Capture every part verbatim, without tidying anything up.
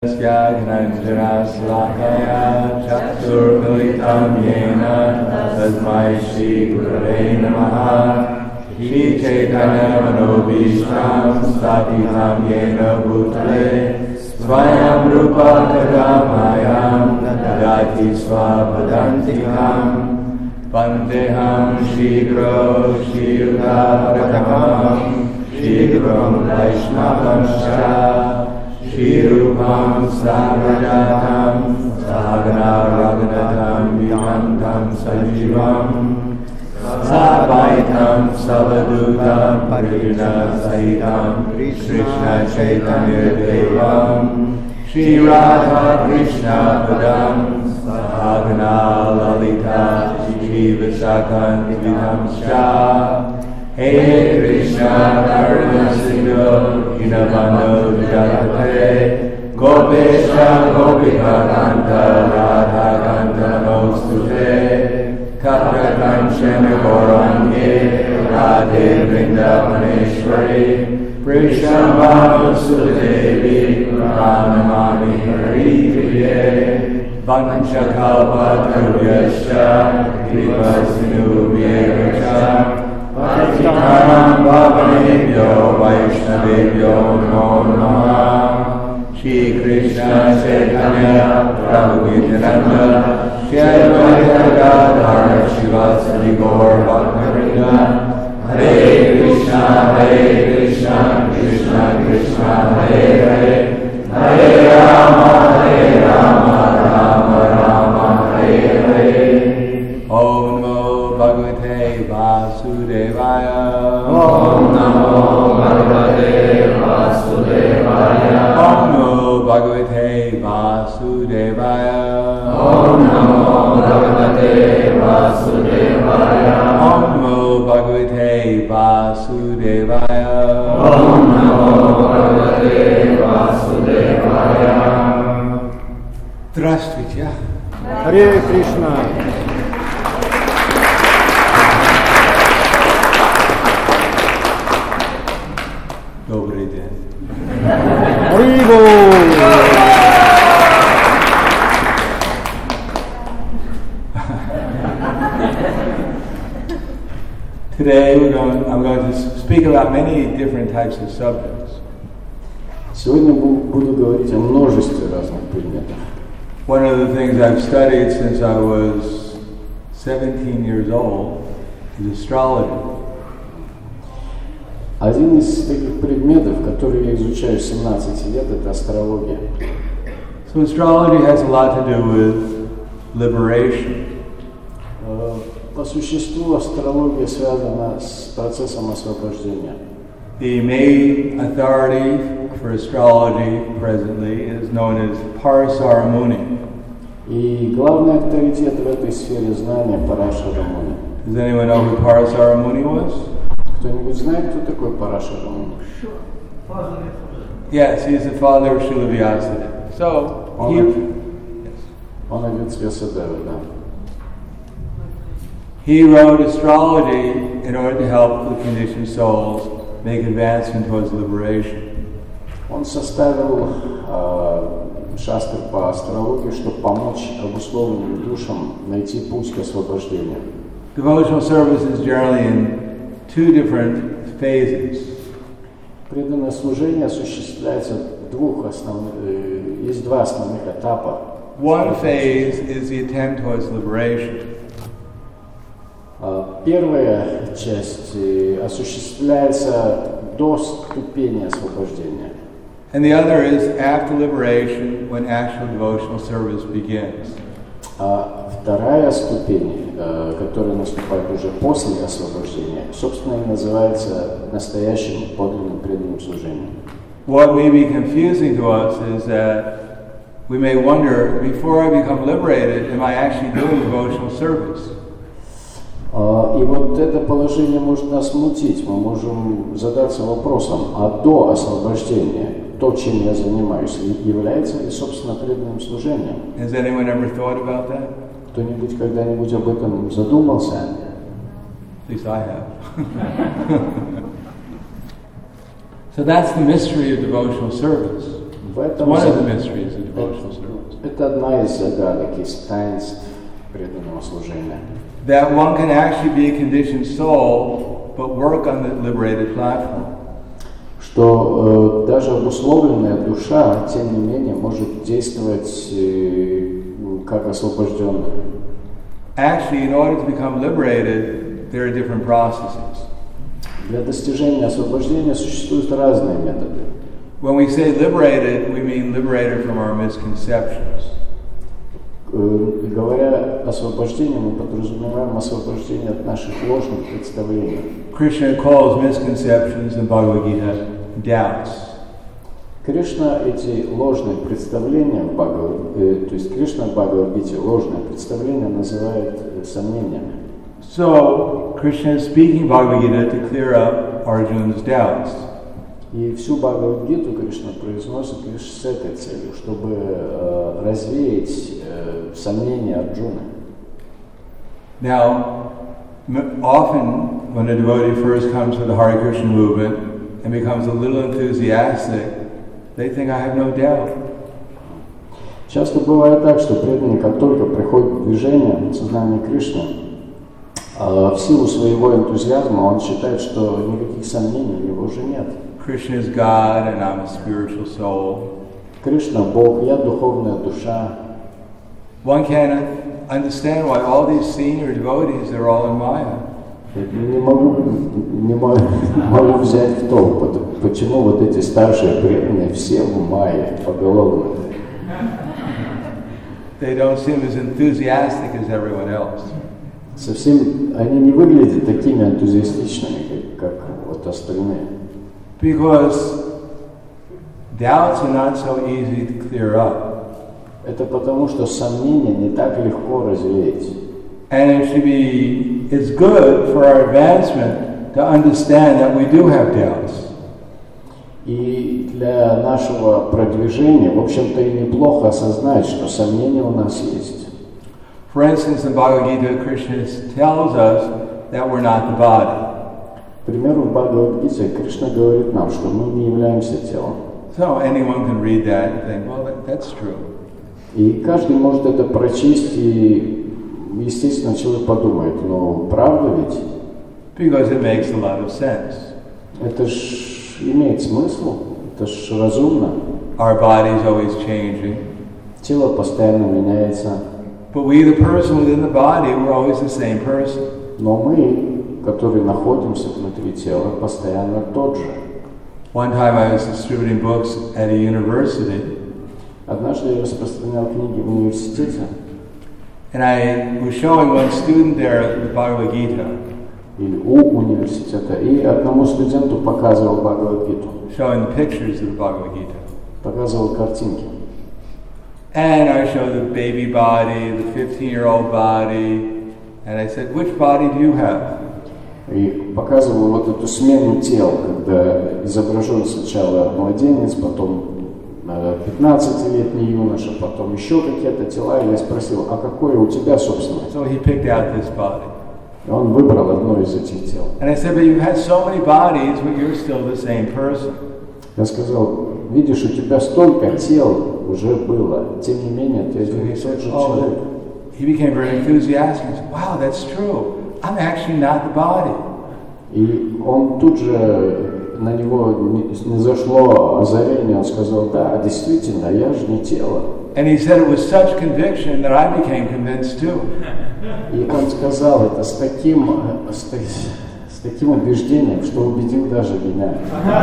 Gnananjana Salakaya Chaturmilitam Yena Tasmai Shri Gurave Namaha Shri Chaitanya Manobhishtam Sthapitam Yena Bhutale Swayam Rupa Kadamayam Dadati Swapadantikam Vandeham Shri Guru Shri Yuta Pratamam Shri Guru Vaishnavam Shri Rupam Sagrajatam Sagana Raghunatam Vihantam Sajivam Sabaitam Savadutam Parina Sahitam Krishna Chaitanya Devam Shri Radha Krishna Padam Sagana Lalita Shri Visakan Vidam Shah Hey Krishna Karuna Sindhu Dinabandhu Jagate Gopesha Gopika Kanta Radha Kanta Mostute Tatra Kanchana Gaurange Radhe Vrindavaneshwari Prishnava Sudevi Pranamami Hari Priye Vanchakalpa Taryascha Kripa Sinu Vyevacha Patitanam Bhavanebhyo Vaishnavebhyo Namo Namaha Shri Krishna Chaitanya Prabhu Nityananda Shri Advaita Gadadhara Srivasadi Gaur Bhaktivinoda Hare Krishna Hare Krishna Krishna Krishna Hare Hare Hare Rama Hare Rama Rama Rama Hare Hare Om Namo Bhagavate Vasudevaya Om Namo Bhagavate Vasudevaya Om Namo Bhagavate Vasudevaya Om Namo Bhagavate Vasudevaya Om Namo Bhagavate Vasudevaya Om Namo Bhagavate Vasudevaya. Здравствуйте. Харе Кришна. Добрый день. Харибол. Today we're going, I'm going to speak about many different types of subjects. Сегодня буду говорить о множестве разных предметов. One of the things I've studied since I was seventeen years old is astrology. Один из таких предметов, который я изучаю с семнадцати лет, это астрология. So astrology has a lot to do with liberation. По существу астрология связана с процессом освобождения. The main authority for astrology presently is known as Parasara Muni. И главный авторитет в этой сфере знания Парашара Муни. Does anyone know who Parasara Muni was? Кто-нибудь знает, кто такой Парашара Муни? Yes, he is the father of Srila Vyasadeva. So, Он, he, он отец Вьясадевы, да. He wrote astrology in order to help the conditioned souls make advancement towards liberation. Он составил э, шастры по астрологии, чтобы помочь обусловленным душам найти путь к освобождению. Devotional service is generally in two different phases. Преданное служение осуществляется в двух основных, э, есть два основных этапа. One phase is the attempt towards liberation. Первая часть осуществляется до ступени освобождения. And the other is after liberation, when actual devotional service begins. А вторая ступень, которая наступает уже после освобождения, собственно, и называется настоящим подлинным преданным служением. What may be confusing to us is that we may wonder, before I become liberated, am I actually doing devotional service? И вот это положение может нас смутить. Мы можем задаться вопросом, а до освобождения то, чем я занимаюсь, является ли, собственно, преданным служением? Has anyone ever thought about that? Кто-нибудь когда-нибудь об этом задумался? At least I have. So that's the mystery of devotional service. В It's этом one of the за- mysteries of devotional service. это одна из загадок, из таинств преданного служения. That one can actually be a conditioned soul, but work on the liberated platform. Что э, даже обусловленная душа, тем не менее, может действовать э, как освобожденная. Actually, in order to become liberated, there are different processes. Для достижения освобождения существуют разные методы. When we say liberated, we mean liberated from our misconceptions. Э, говоря освобождение, мы подразумеваем освобождение от наших ложных представлений. Krishna calls misconceptions in Bhagavad Gita doubts. Кришна эти ложные представления, в Бхагавад, э, то есть Кришна в Бхагавад-гите ложные представления называет э, сомнениями. So, Krishna is speaking Bhagavad Gita to clear up Arjuna's doubts. И всю Бхагавад-гиту Кришна произносит лишь с этой целью, чтобы э, развеять э, сомнения Арджуны. Now, m- often when a devotee first comes to the Hare Krishna movement and becomes a little enthusiastic, they think, I have no doubt. Часто бывает так, что преданный, как только приходит в движение сознания Кришны, э, в силу своего энтузиазма он считает, что никаких сомнений у него уже нет. Krishna is God and I'm a spiritual soul. Кришна – Бог, я духовная душа. One can't understand why all these senior devotees, they're all in Maya. Не могу, не могу, могу взять в толк, почему вот эти старшие преданные все в Майе поголовно. They don't seem as enthusiastic as everyone else. Совсем они не выглядят такими энтузиастичными, как, как вот остальные. Because doubts are not so easy to clear up. Это потому, что сомнения не так легко развеять. And it should be, it's good for our advancement to understand that we do have doubts. И для нашего продвижения, в общем-то, и неплохо осознать, что сомнения у нас есть. For instance, in Bhagavad Gita, Krishna tells us that we're not the body. К примеру, в Бхагавад-гите Кришна говорит нам, что мы не являемся телом. So anyone can read that and think, well, that, that's true. И каждый может это прочесть, и, естественно, человек подумает, ну, правда ведь? Because it makes a lot of sense. Это ж имеет смысл, это ж разумно. Our body is always changing. Тело постоянно меняется. But we, the person within the body, we're always the same person. Но мы, которые находимся внутри тела, постоянно тот же. One time I was distributing books at a university. Однажды я распространял книги в университете. And I was showing one student there the Bhagavad Gita. Или у университета. И одному студенту показывал Бхагавад-гиту. Showing the pictures of the Bhagavad Gita. Показывал картинки. And I showed the baby body, the fifteen-year-old body, and I said, which body do you have? И показывал вот эту смену тел, когда изображен сначала младенец, потом пятнадцатилетний юноша, потом еще какие-то тела. И я спросил, а какое у тебя, собственно? So he picked out this body. И он выбрал одно из этих тел. And I said, but you've had so many bodies, but you're still the same person. Я сказал, видишь, у тебя столько тел уже было, тем не менее, ты один и тот же человек. He became very enthusiastic. He said, wow, that's true. I'm actually not the body. И он тут же, на него не зашло озарение, он сказал, да, действительно, я же не тело. And he said it was such conviction that I became convinced too. И он сказал это с таким, с, с таким убеждением, что убедил даже меня.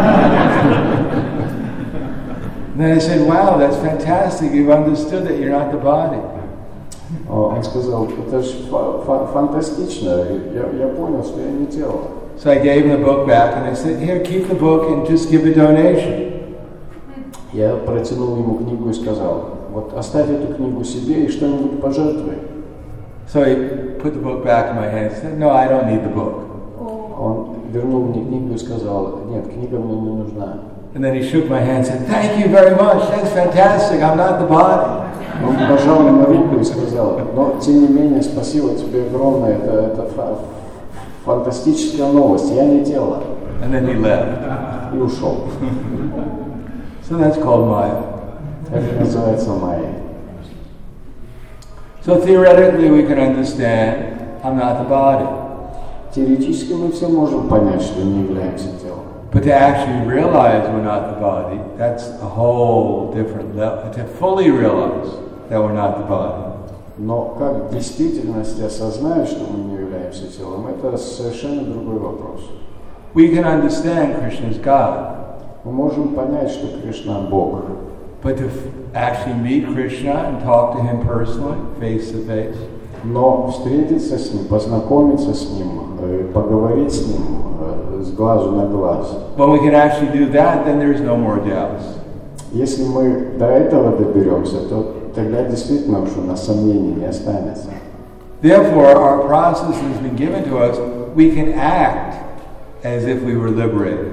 And then I said, wow, that's fantastic. You've understood that you're not the body. Он сказал, это же фантастично, я, я понял, что я не тело. So I gave him the book back and I said, here, keep the book and just give a donation. Я протянул ему книгу и сказал, вот оставь эту книгу себе и что-нибудь пожертвуй. So he put the book back in my hand and said, no, I don't need the book. Он вернул мне книгу и сказал, нет, книга мне не нужна. And then he shook my hand and said, thank you very much, that's fantastic, I'm not the body. Он пожал мне руку и сказал, но тем не менее, спасибо тебе огромное, это, это фа- фантастическая новость, я не тело. And then he left. И ушел. So that's called Maya. Это называется майя. So theoretically we can understand, I'm not the body. Теоретически мы все можем понять, что не являемся телом. But to actually realize we're not the body, that's a whole different level. To fully realize that we're not the body. Но как в действительности осознать, что мы не являемся телом, это совершенно другой вопрос. We can understand Krishna is God. Мы можем понять, что Кришна Бог. But to f- actually meet Krishna and talk to him personally, face to face. Но встретиться с ним, познакомиться с ним, поговорить с ним с глазу на глаз. When we can actually do that, then there's no more doubts. Если мы до этого доберемся, то тогда действительно уж у нас сомнений не останется. Therefore, our process has been given to us. We can act as if we were liberated.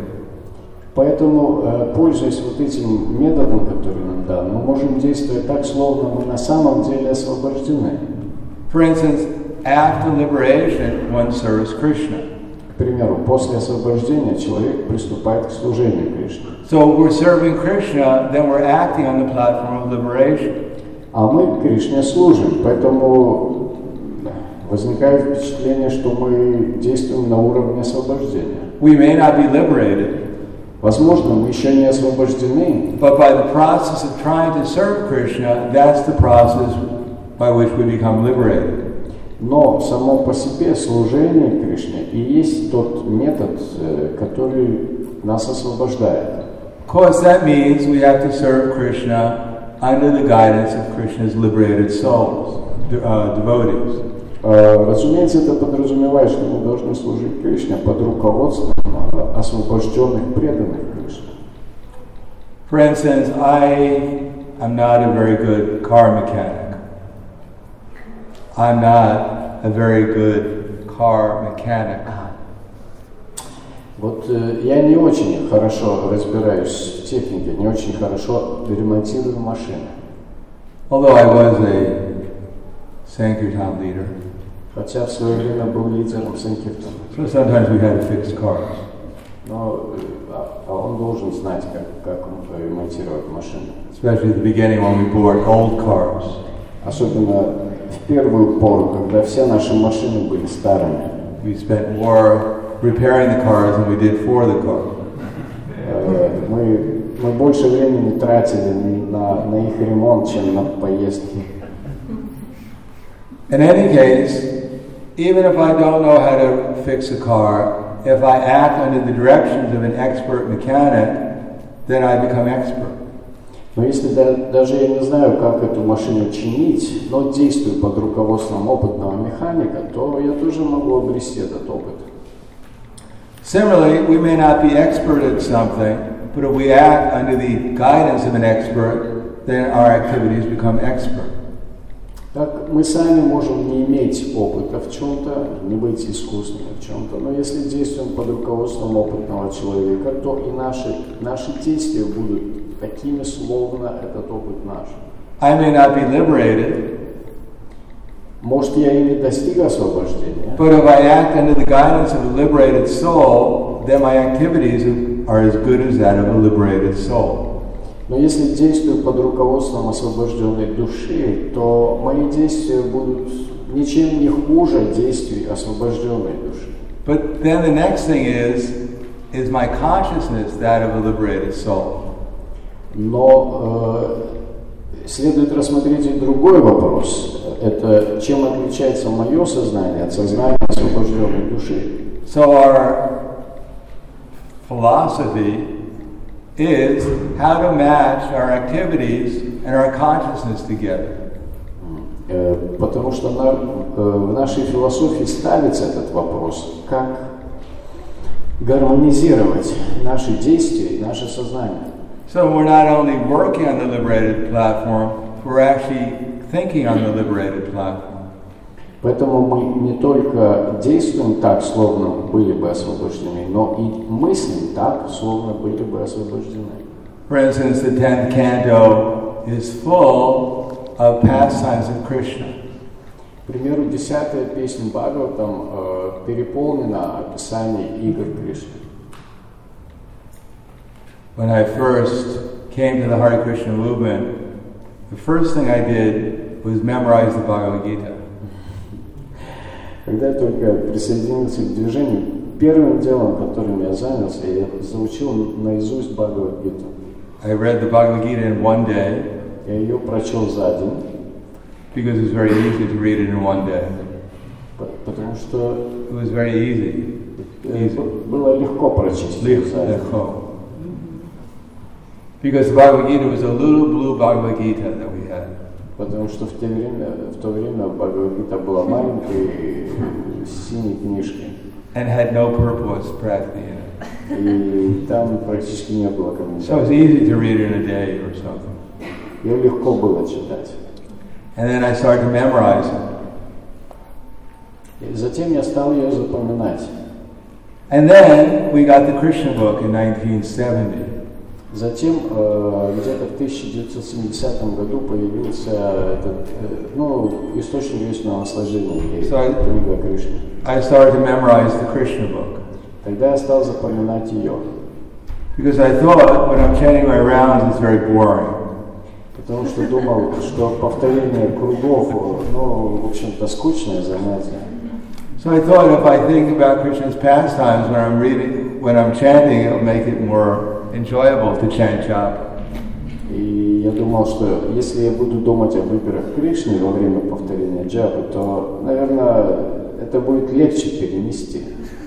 Поэтому, пользуясь вот этим методом, который нам дан, мы можем действовать так, словно мы на самом деле освобождены. For instance, after liberation, one serves Krishna. К примеру, после освобождения человек приступает к служению Кришне. So we're serving Krishna, then we're acting on the platform of liberation. А мы Кришне служим, поэтому возникает впечатление, что мы действуем на уровне освобождения. We may not be liberated, возможно, мы еще не освобождены, but by the process of trying to serve Krishna, that's the process by which we become liberated. но само по себе служение Кришне и есть тот метод, который нас освобождает. Of course, that means we have to serve Krishna under the guidance of Krishna's liberated souls, uh, devotees. Разумеется, это подразумевает, что мы должны служить Кришне под руководством освобожденных преданных Кришне. For instance, I am not a very good car mechanic. I'm not a very good car mechanic. Вот э, я не очень хорошо разбираюсь в технике, не очень хорошо ремонтирую машины. Although I was a Sankirtan leader. Хотя в свое время был лидером Санкиртана. So sometimes we had to fix cars. Но а он должен знать, как, как ремонтировать машины. Especially at the beginning when we bought old cars. Особенно в первую пору, когда все наши машины были старыми. We spent more repairing the cars than we did for the car. Мы, мы больше времени тратили на, на их ремонт, чем на поездки. In any case, even if I don't know how to fix a car, if I act under the directions of an expert mechanic, then I become expert. Но если да, даже я не знаю, как эту машину чинить, но действую под руководством опытного механика, то я тоже могу обрести этот опыт. Similarly, we may not be expert at something, but if we act under the guidance of an expert, then our activities become expert. Так мы сами можем не иметь опыта в чем-то, не быть искусными в чем-то, но если действуем под руководством опытного человека, то и наши, наши действия будут такими, словно этот опыт наш. I may not be liberated, может, я и не достиг освобождения, but if I act under the guidance of a liberated soul, then my activities are as good as that of a liberated soul. но если действую под руководством освобожденной души, то мои действия будут ничем не хуже действий освобожденной души. But then the next thing is, is my consciousness that of a liberated soul? Но э, следует рассмотреть и другой вопрос. Это чем отличается мое сознание от сознания освобожденной души. So our philosophy is how to match our activities and our consciousness together. Э, потому что на, э, в нашей философии ставится этот вопрос, как гармонизировать наши действия и наше сознание. So we're not only working on the liberated platform, we're actually thinking on the liberated platform. Поэтому мы не только действуем так, словно были бы освобождены, но и мыслим так, словно были бы освобождены. For instance, the tenth canto is full of pastimes of Krishna. К примеру, десятая песня Бхагаватам э, переполнена описанием игр Кришны. When I first came to the Hare Krishna movement, the first thing I did was memorize the Bhagavad Gita. Когда я только присоединился к движению, первым делом, которым я занялся, я заучил наизусть Бхагавад-гиту. I read the Bhagavad Gita in one day. Я ее прочел за день. Because it was very easy to read it in one day. Потому что it was very easy. easy. Было легко прочесть. Легко. Because the Bhagavad Gita was a little blue Bhagavad Gita that we had. Потому что в то время, в то время Бхагавад-гита была маленькой синей книжкой. And had no purpose practically in it. И там практически не было комментариев. So it was easy to read it in a day or something. Ее легко было читать. And then I started to memorize it. И затем я стал ее запоминать. And then we got the Krishna book in nineteen seventy. Затем э, где-то в тысяча девятьсот семидесятом году появился этот, э, ну, источник вечного наслаждения, so книга Кришны. I started to memorize the Krishna book. Тогда я стал запоминать ее. Because I thought when I'm chanting my rounds it's very boring. Потому что думал, что повторение кругов, ну, в общем-то, скучное занятие. So I thought if I think about Krishna's pastimes when I'm reading, when I'm chanting, it'll make it more enjoyable to chant japa. И я думал, что если я буду думать об играх Кришны во время повторения джапы, то, наверное, это будет легче перенести.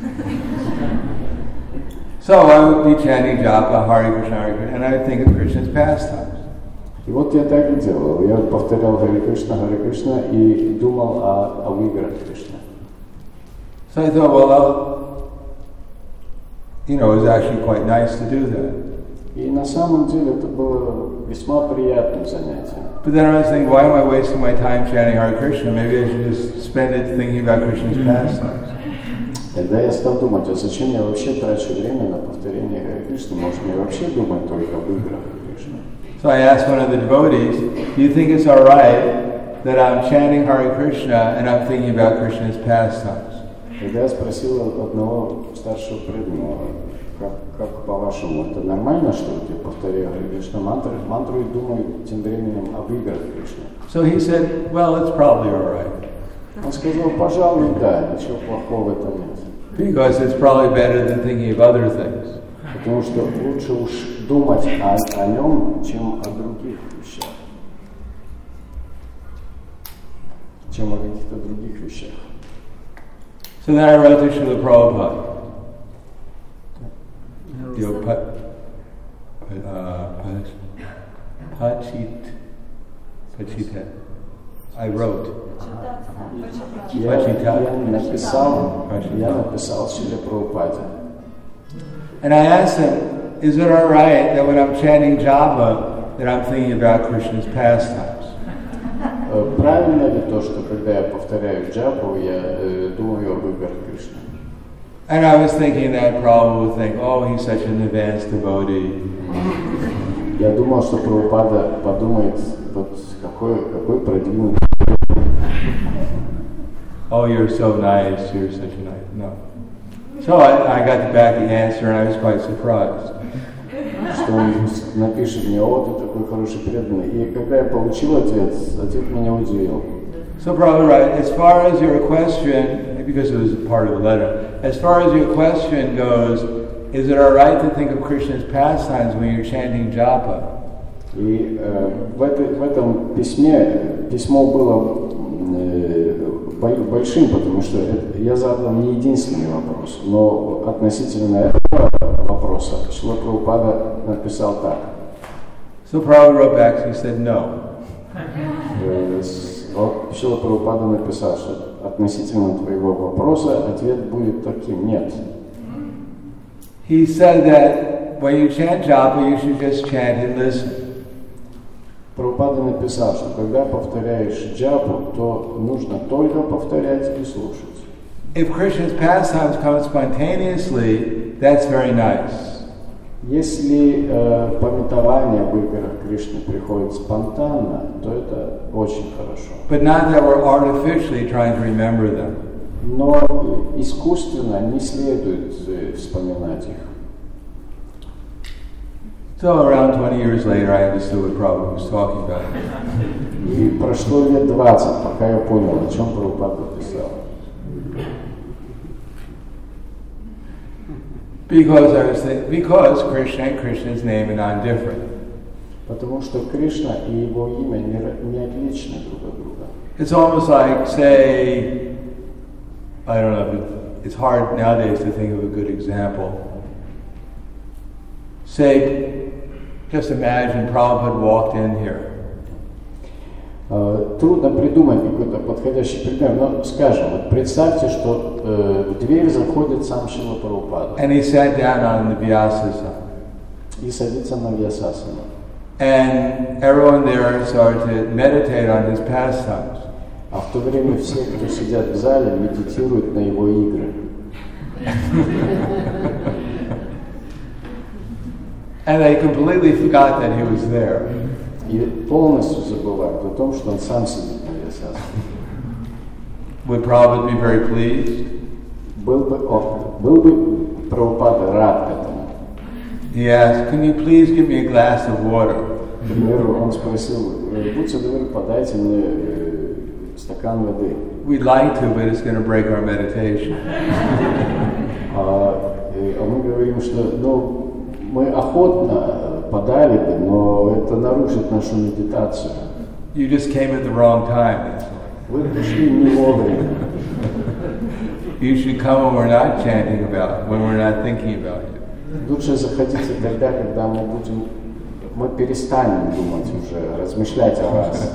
So I would be chanting japa, Hare Krishna, Hare Krishna, and I would think of Krishna's pastimes. И вот я так и делал. Я повторял Харе Кришна, Харе Кришна и думал о, о играх Кришны. So I thought, well, I'll, you know, it was actually quite nice to do that. И на самом деле это было весьма приятным занятием. But then I was thinking, why am I wasting my time chanting Hare Krishna? Maybe I should just spend it thinking about Krishna's pastimes. Тогда я стал думать, а зачем я вообще трачу время на повторение Харе Кришны? Может, мне вообще думать только об играх Кришны? So I asked one of the devotees, do you think it's all right that I'm chanting Hare Krishna and I'm thinking about Krishna's pastimes? Когда я спросил одного старшего преданного, как, как по-вашему, это нормально, что ты повторяешь Харе Кришна мантру, мантру и думаю тем временем об играх Кришны? So he said, well, it's probably all right. Он сказал, пожалуй, да, ничего плохого в этом нет. Because it's probably better than thinking of other things. Потому что лучше уж думать о, о нем, чем о других вещах. Чем о каких-то других вещах. So then I wrote to Srila Prabhupada. You know, pat, uh, Pachit, Pachita. I wrote. Я, я написал, я написал Шриле Прабхупаде. And I asked him, is it all right that when I'm chanting japa, that I'm thinking about Krishna's pastimes? Правильно ли то, что когда я повторяю джапу, я э, думаю об играх Кришны? And I was thinking that Prabhupada would think, oh, he's such an advanced devotee. Я думал, что Прабхупада подумает, вот какой, какой продвинутый. Oh, you're so nice, you're such a nice, no. So I, I got back the answer and I was quite surprised. Что он напишет мне, о, ты такой хороший преданный. И когда я получил ответ, ответ меня удивил. So Prabhupada, right, as far as your question, because it was part of the letter, as far as your question goes, is it all right to think of Krishna's pastimes when you're chanting japa? И э, в, этой, в этом письме, письмо было э, большим, потому что это, я задал не единственный вопрос, но относительно этого вопроса Шрила Прабхупада написал так. So Prabhupada wrote back, he said no. Э, вот Шрила Прабхупада написал, что относительно твоего вопроса ответ будет таким: нет. He said that when you chant japa, you should just chant and listen. Прабхупада написал, что когда повторяешь джапу, то нужно только повторять и слушать. If Krishna's pastimes come spontaneously, that's very nice. Если э, памятование об играх Кришны приходит спонтанно, то это очень хорошо. But not that we're artificially trying to remember them. Но искусственно не следует э, вспоминать их. So around twenty years later, I understood what Prabhupada was talking about. И прошло лет двадцать, пока я понял, о чем Прабхупада писал. Because I was thinking, because Krishna and Krishna's name are non-different. Потому что Кришна и его имя не, не отличны друг от друга. It's almost like, say, I don't know, it's hard nowadays to think of a good example. Say, just imagine Prabhupada walked in here. Uh, трудно придумать какой-то подходящий пример, но скажем, вот представьте, что uh, в дверь заходит сам Шрила Прабхупада. And he sat down on the Vyasasana. И садится на Vyasasana. And everyone there started to meditate on his pastimes. А в то время все, кто сидят в зале, медитируют на его игры. And they completely forgot that he was there. И полностью забывают о том, что он сам сидит на Vyasasana. Would Prabhupada be very pleased? Был бы, о, был бы Прабхупада рад этому. He asked, "Can you please give me a glass of water?" К примеру, он спросил, будьте добры, подайте мне стакан воды. We'd like to, but it's going to break our meditation. А, а мы говорим, что ну, мы охотно подали бы, но это нарушит нашу медитацию. You just came at the wrong time. Вы пришли не вовремя. You should come when we're not chanting about it, when we're not thinking about it. Лучше заходите тогда, когда мы будем, мы перестанем думать уже, размышлять о вас.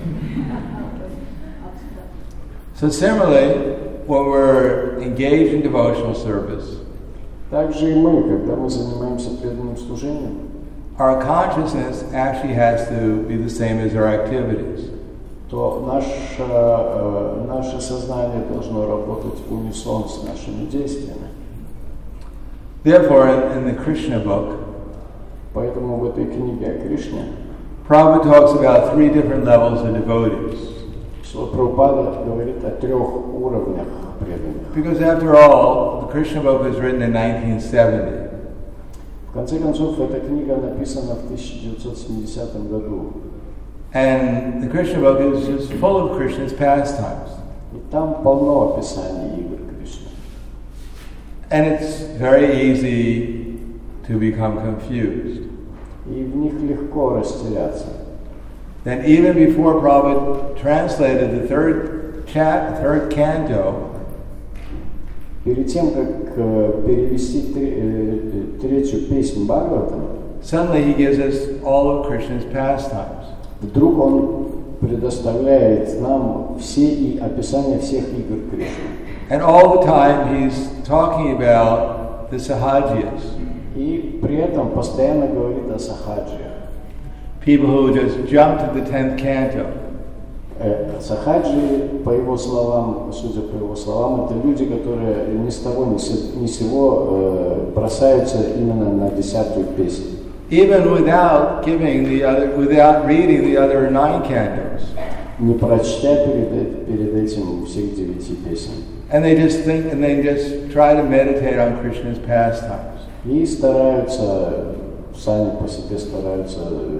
So similarly, when we're engaged in devotional service, также и мы, когда мы занимаемся преданным служением, our consciousness actually has to be the same as our activities. то наше, э, наше сознание должно работать в унисон с нашими действиями. Therefore, in, in the Krishna book, поэтому в этой книге о Кришне Prabhupada talks about three different levels of devotees. Прабхупада говорит о трех уровнях преданных. Because after all, the Krishna book was written in nineteen seventy. В конце концов, эта книга написана в тысяча девятьсот семидесятом году. And the Krishna book is just full of Krishna's pastimes. И там полно описаний игр Кришны. And it's very easy to become confused. И в них легко растеряться. Then even before Prabhupada translated the third chat, third canto, перед тем, как uh, перевести три, uh, третью песню Бхагаватам, suddenly he gives us all of Krishna's pastimes. Вдруг он предоставляет нам все и описание всех игр Кришны. And all the time he's talking about the sahajias. И при этом постоянно говорит о сахаджиях. People who just jump to the tenth canto. Э, сахаджи, по его словам, судя по его словам, это люди, которые ни с того ни с сего э, бросаются именно на десятую песню. Even without giving the other, without reading the other nine cantos. Не прочтя перед, перед этим всех девяти песен. And they just think, and they just try to meditate on Krishna's pastimes. И стараются, сами по себе стараются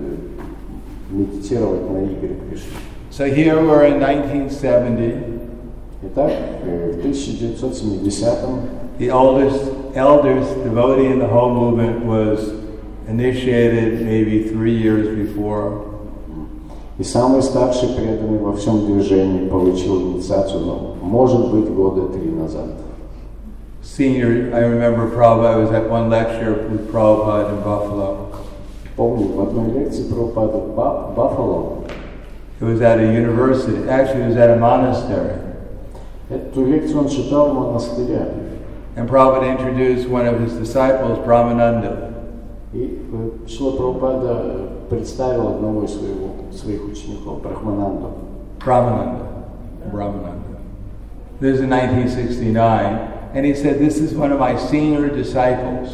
медитировать на игры Кришны. So here we're in nineteen seventy. Итак, в тысяча девятьсот семидесятом the oldest, eldest devotee in the whole movement was initiated maybe three years before. И самый старший преданный во всем движении получил инициацию, но, может быть, года три назад. Senior, I remember Prabhupada, I was at one lecture with Prabhupada in Buffalo. Помню, в одной лекции Прабхупада в Баффало. It was at a university, actually it was at a monastery. Эту лекцию он читал в монастыре. And Prabhupada introduced one of his disciples, Brahmananda. И Шрила Прабхупада представил одного из своего, своих учеников, Брахмананду. Brahmananda. Brahmananda. This is in nineteen sixty-nine. And he said, this is one of my senior disciples.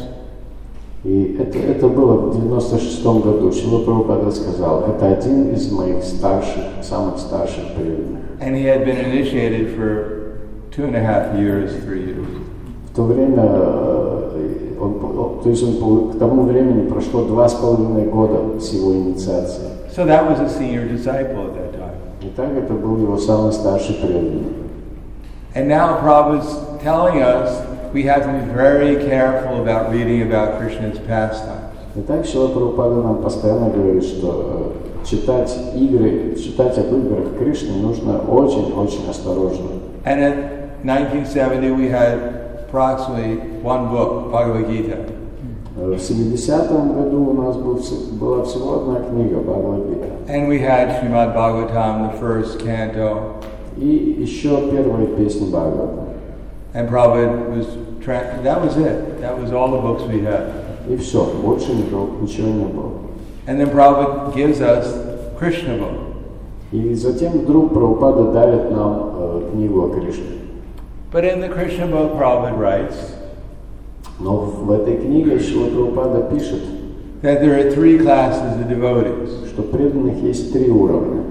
И это, это было в девяносто шестом году. Шрила Прабхупада сказал, это один из моих старших, самых старших преданных. And he had been initiated for two and a half years, three years. В то время он, то есть он, к тому времени прошло два с половиной года с его инициации. So that was a senior disciple at that time. Итак, это был его самый старший преданный. And now Prabhupada's telling us we have to be very careful about reading about Krishna's pastimes. Итак, Шрила Прабхупада нам постоянно говорит, что э, читать игры, читать об играх Кришны нужно очень-очень осторожно. And in nineteen seventy we had approximately one book, Bhagavad Gita. В семидесятом году у нас был, была всего одна книга Бхагавад-гита. And we had Srimad Bhagavatam, the first canto. И еще первая песня Бхагавата. And Prabhupada was, tra- that was it. That was all the books we had. И все, больше ничего, ничего не было. And then Prabhupada gives us Krishna book. И затем вдруг Прабхупада дарит нам э, книгу о Кришне. But in the Krishna book, Prabhupada writes, но в этой книге Шрила Прабхупада пишет, that there are three classes of devotees. Что преданных есть три уровня.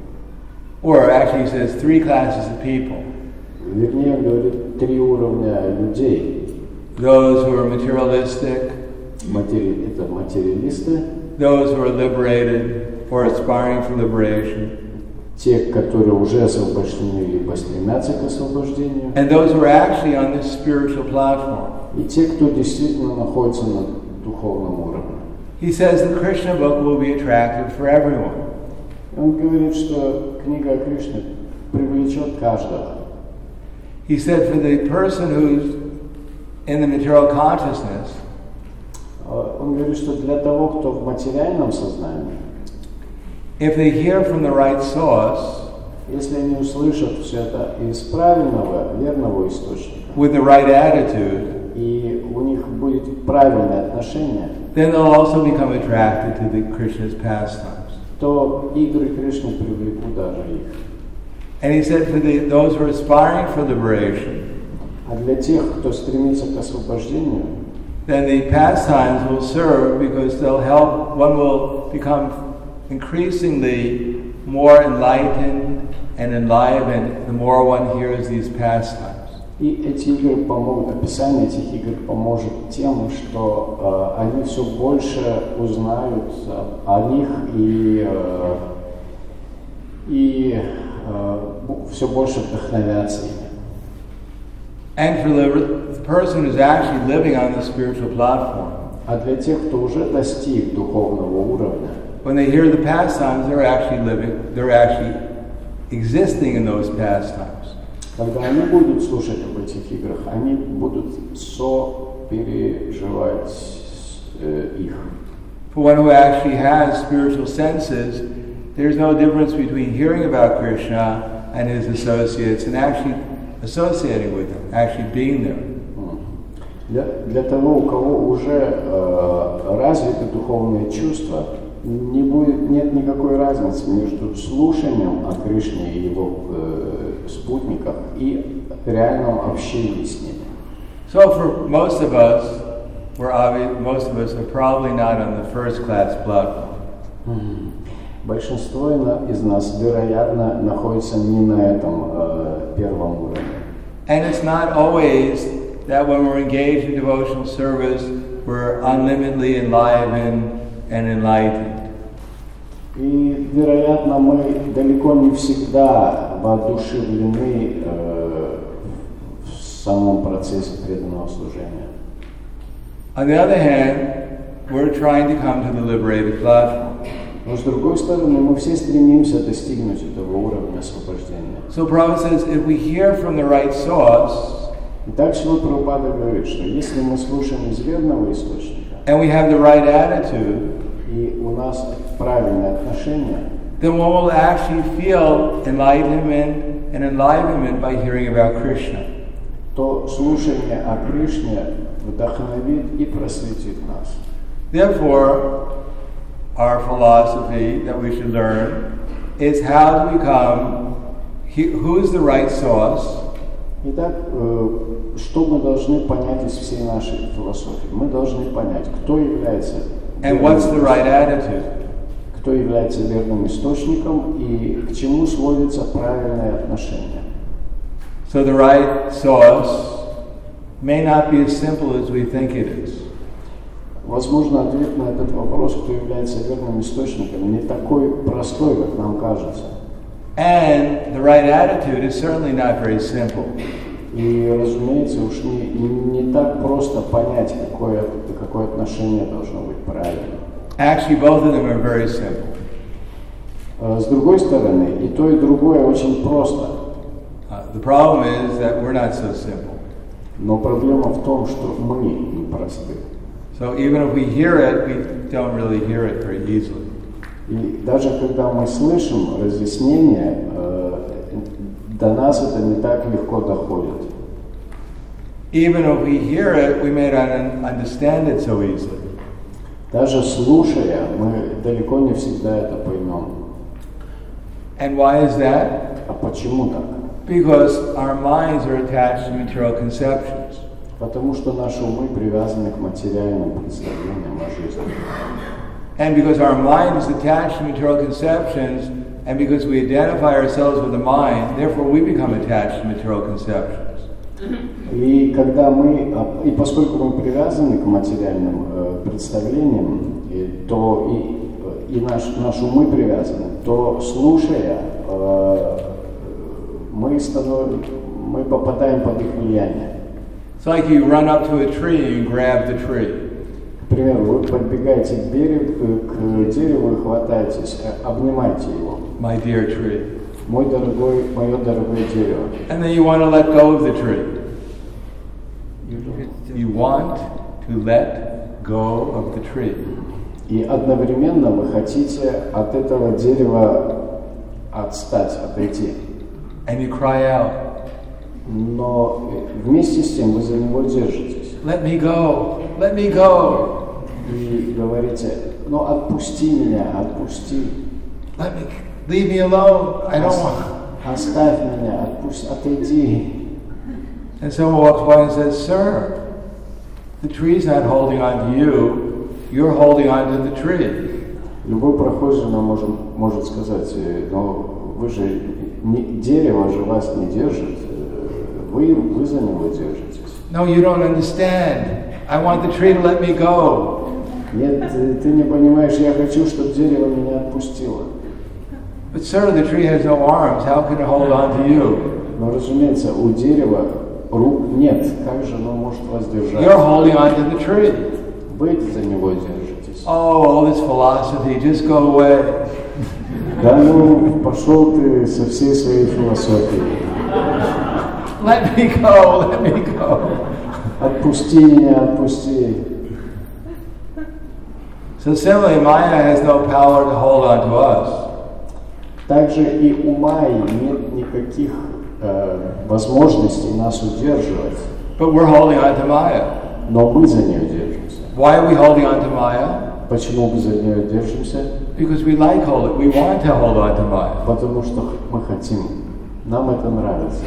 Or actually he says three classes of people. Вернее, он говорит три уровня людей. Those who are materialistic, Матери... это материалисты, those who are liberated or aspiring for liberation, те, которые уже освобождены либо стремятся к освобождению, and those who are actually on this spiritual platform. И те, кто действительно находится на духовном уровне. He says the Krishna book will be attractive for everyone. Он говорит, что книга о Кришне привлечет каждого. He said for the person who's in the material consciousness, он говорит, что для того, кто в материальном сознании, if they hear from the right source, если они услышат все это из правильного, верного источника, with the right attitude, и у них будет правильное отношение, then they'll also become attracted to the Krishna's pastimes. То игры Кришны привлекут даже их. And he said for the, those who are aspiring for liberation, а для тех, кто стремится к освобождению, then the pastimes will serve because they'll help, one will become increasingly more enlightened and enlivened the more one hears these pastimes. И эти игры помогут, описание этих игр поможет тем, что э, они все больше узнают о них и, э, и э, все больше вдохновятся ими. And for the person who's actually living on the spiritual platform, а для тех, кто уже достиг духовного уровня, when they hear the pastimes, they're actually living, they're actually existing in those pastimes. Когда они будут слушать об этих играх, они будут сопереживать э, их. For one who actually has spiritual senses, there's no difference between hearing about Krishna and his associates and actually associating with them, actually being there. Для, для того, у кого уже э, развиты духовные чувства, не будет, нет никакой разницы между слушанием о Кришне и его э, спутниках и реальном общении с ним. So for most of us, we're obvious, most of us are probably not on the first class platform. Mm-hmm. Большинство из нас, вероятно, находится не на этом э, первом уровне. And it's not always that when we're engaged in devotional service, we're unlimitedly enlivened and enlightened. И, вероятно, мы далеко не всегда воодушевлены э, в самом процессе преданного служения. On the other hand, we're trying to come to the liberated platform. Но с другой стороны, мы все стремимся достигнуть этого уровня освобождения. So Prabhupada says, if we hear from the right source, Итак, Шрила Прабхупада говорит, что если мы слушаем из верного источника, and we have the right attitude, и у нас правильное отношение, then one will actually feel enlightenment and enlivenment by hearing about Krishna. то слушание о Кришне вдохновит и просветит нас. Therefore, our philosophy that we should learn is how to become, who is the right source. Итак, что мы должны понять из всей нашей философии? Мы должны понять, кто является And what's the right attitude? кто является верным источником и к чему сводится правильное отношение. So the right source may not be as simple as we think it is. Возможно, ответ на этот вопрос, кто является верным источником, не такой простой, как нам кажется. And the right attitude is certainly not very simple. И, разумеется, уж не, не так просто понять, какое, какое отношение должно быть правильно. Actually, both of them are very simple. С другой стороны, и то, и другое очень просто. Uh, the problem is that we're not so simple. Но проблема в том, что мы не просты. So even if we hear it, we don't really hear it very easily. И даже когда мы слышим разъяснение, э, до нас это не так легко доходит. Even if we hear it, we may not understand it so easily. Даже слушая, мы далеко не всегда это поймем. And why is that? А почему так? Because our minds are attached to material conceptions. Потому что наши умы привязаны к материальным представлениям о жизни. And because our mind is attached to material conceptions, and because we identify ourselves with the mind, therefore we become attached to material conceptions. И когда мы, и поскольку мы привязаны к материальным э, представлениям, и, то и, и наш, наши умы привязаны, то слушая, э, мы, станов, мы попадаем под их влияние. It's like you run up to a tree and you grab the tree. К примеру, вы подбегаете к берегу, к дереву и хватаетесь, обнимаете его. My dear tree. Мой дорогой, мое дорогое дерево. And then you want to let go of the tree. You want to let go of the tree. И одновременно вы хотите от этого дерева отстать, отойти. And you cry out. Но вместе с тем вы за него держитесь. Let me go, let me go. И говорите, ну отпусти меня, отпусти. Let me, leave me alone. I don't want. Оставь меня, отпусти, отойди. And someone walks by and says, "Sir, the tree's not holding on to you. You're holding on to the tree." Любой прохожий нам может, может сказать, но вы же не, дерево же вас не держит, вы, вы за него держитесь. No, you don't understand. I want the tree to let me go. Нет, ты не понимаешь, я хочу, чтобы дерево меня отпустило. But sir, the tree has no arms. How can it hold on to you? Но, разумеется, у дерева рук нет. Как же оно может вас держать? You're holding on to the tree. Вы за него держитесь. Oh, all this philosophy, just go away. Да ну, пошел ты со всей своей философией. Let me go, let me go. Отпусти меня, отпусти. So similarly, Maya has no power to hold on to us. Также и у Майи нет никаких э, возможностей нас удерживать. But we're holding on to Maya. Но мы за нее держимся. Why are we holding on to Maya? Почему мы за нее держимся? Because we like hold it. We want to hold on to Maya. Потому что мы хотим. Нам это нравится.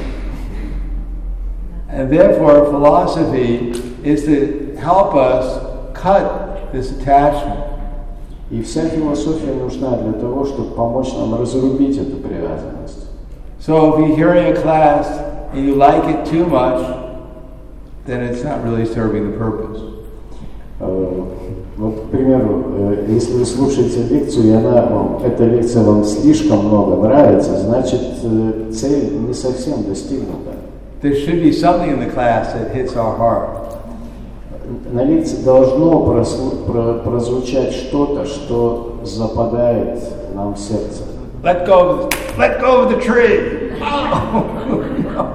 And therefore, philosophy is to help us cut this attachment. И вся философия нужна для того, чтобы помочь нам разрубить эту привязанность. So if you're hearing a class and you like it too much, then it's not really serving the purpose. Uh, вот, к примеру, uh, если вы слушаете лекцию, и она вам, эта лекция вам слишком много нравится, значит, uh, цель не совсем достигнута. There should be something in the class that hits our heart. На лекции должно прозвучать что-то, что западает нам в сердце. Let go, let go of the tree. Oh, no.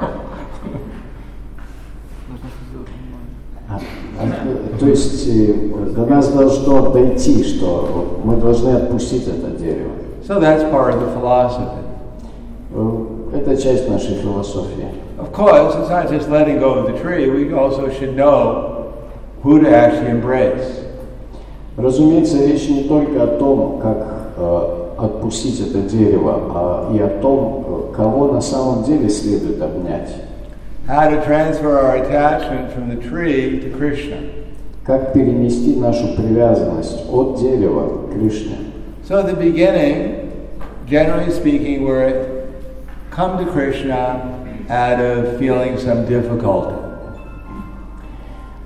а, а, то есть до нас должно дойти, что мы должны отпустить это дерево. So that's part of the philosophy. Это часть нашей философии. Of course, it's not just letting go of the tree. We also should know who to actually embrace. Разумеется, речь не только о том, как э, отпустить это дерево, а и о том, кого на самом деле следует обнять. How to transfer our attachment from the tree to Krishna. Как перенести нашу привязанность от дерева к Кришне. So at the beginning, generally speaking, we're come to Krishna out of feeling some difficulty.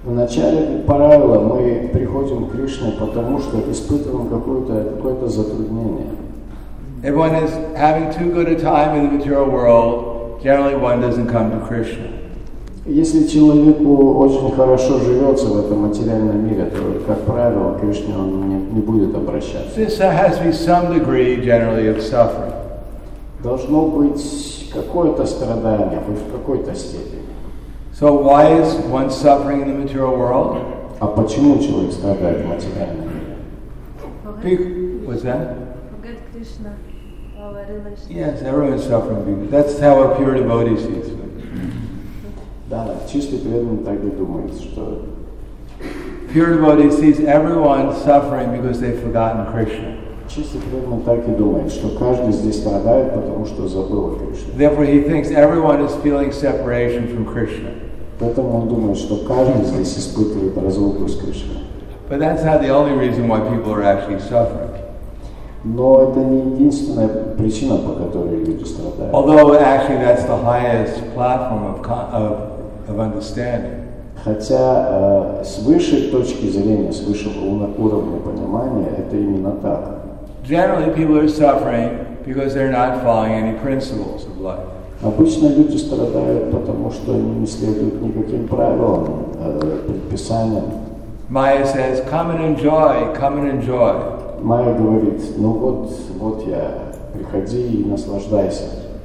Вначале, как правило, мы приходим к Кришне, потому что испытываем какое-то, какое-то затруднение. If one is having too good a time in the material world, generally one doesn't come to Krishna. Если человеку очень хорошо живется в этом материальном мире, то, как правило, к Кришне он не, не будет обращаться. This has to be some degree, generally, of suffering. Должно быть какое-то страдание, хоть в какой-то степени. So why is one suffering in the material world? А почему человек страдает в материальном мире? Be- What's that? Forget Krishna, our relation. Yes, everyone's suffering. That's how a pure devotee sees it. Да, чистый преданный так и думает, что Pure devotee sees everyone suffering because they've forgotten Krishna. чистый преданный так и думает, что каждый здесь страдает, потому что забыл о Кришне. Therefore, he thinks everyone is feeling separation from Krishna. Поэтому он думает, что каждый здесь испытывает разлуку с Кришной. But that's not the only reason why people are actually suffering. Но это не единственная причина, по которой люди страдают. Although actually that's the highest platform of, con- of, of understanding. Хотя э, с высшей точки зрения, с высшего уровня понимания, это именно так. Generally, people are suffering because they're not following any principles of life. Обычно люди страдают, потому что они не следуют никаким правилам, э, предписаниям. Maya says, come and enjoy, come and enjoy. Майя говорит, ну вот, вот я, приходи и наслаждайся.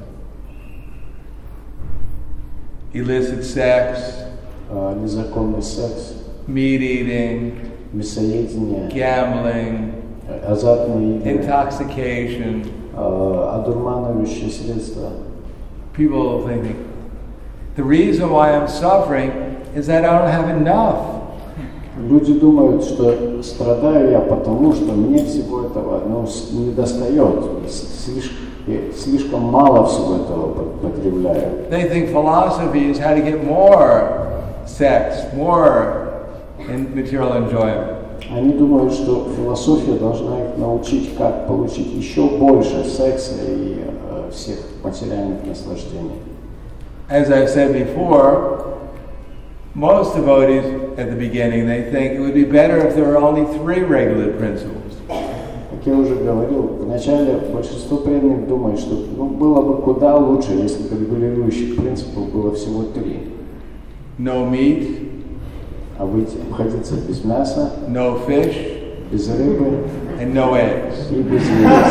Illicit sex, Э, незаконный секс, meat eating, мясоедение, gambling, э, азартные игры, intoxication. э, одурманивающие средства. People thinking, the reason why I'm suffering is that I don't have enough. Люди думают, что страдаю я потому, что мне всего этого ну, не достает, слишком, слишком мало всего этого потребляю. They think philosophy is how to get more sex, more in material enjoyment. Они думают, что философия должна их научить, как получить еще больше секса и э, всех материальных наслаждений. As I've said before, most devotees at the beginning, they think it would be better if there were only three regulative principles. Как я уже говорил, вначале большинство преданных думает, что ну, было бы куда лучше, если бы регулирующих принципов было всего три. No meat, Обходиться без мяса, no fish, без рыбы and no eggs. и без яиц.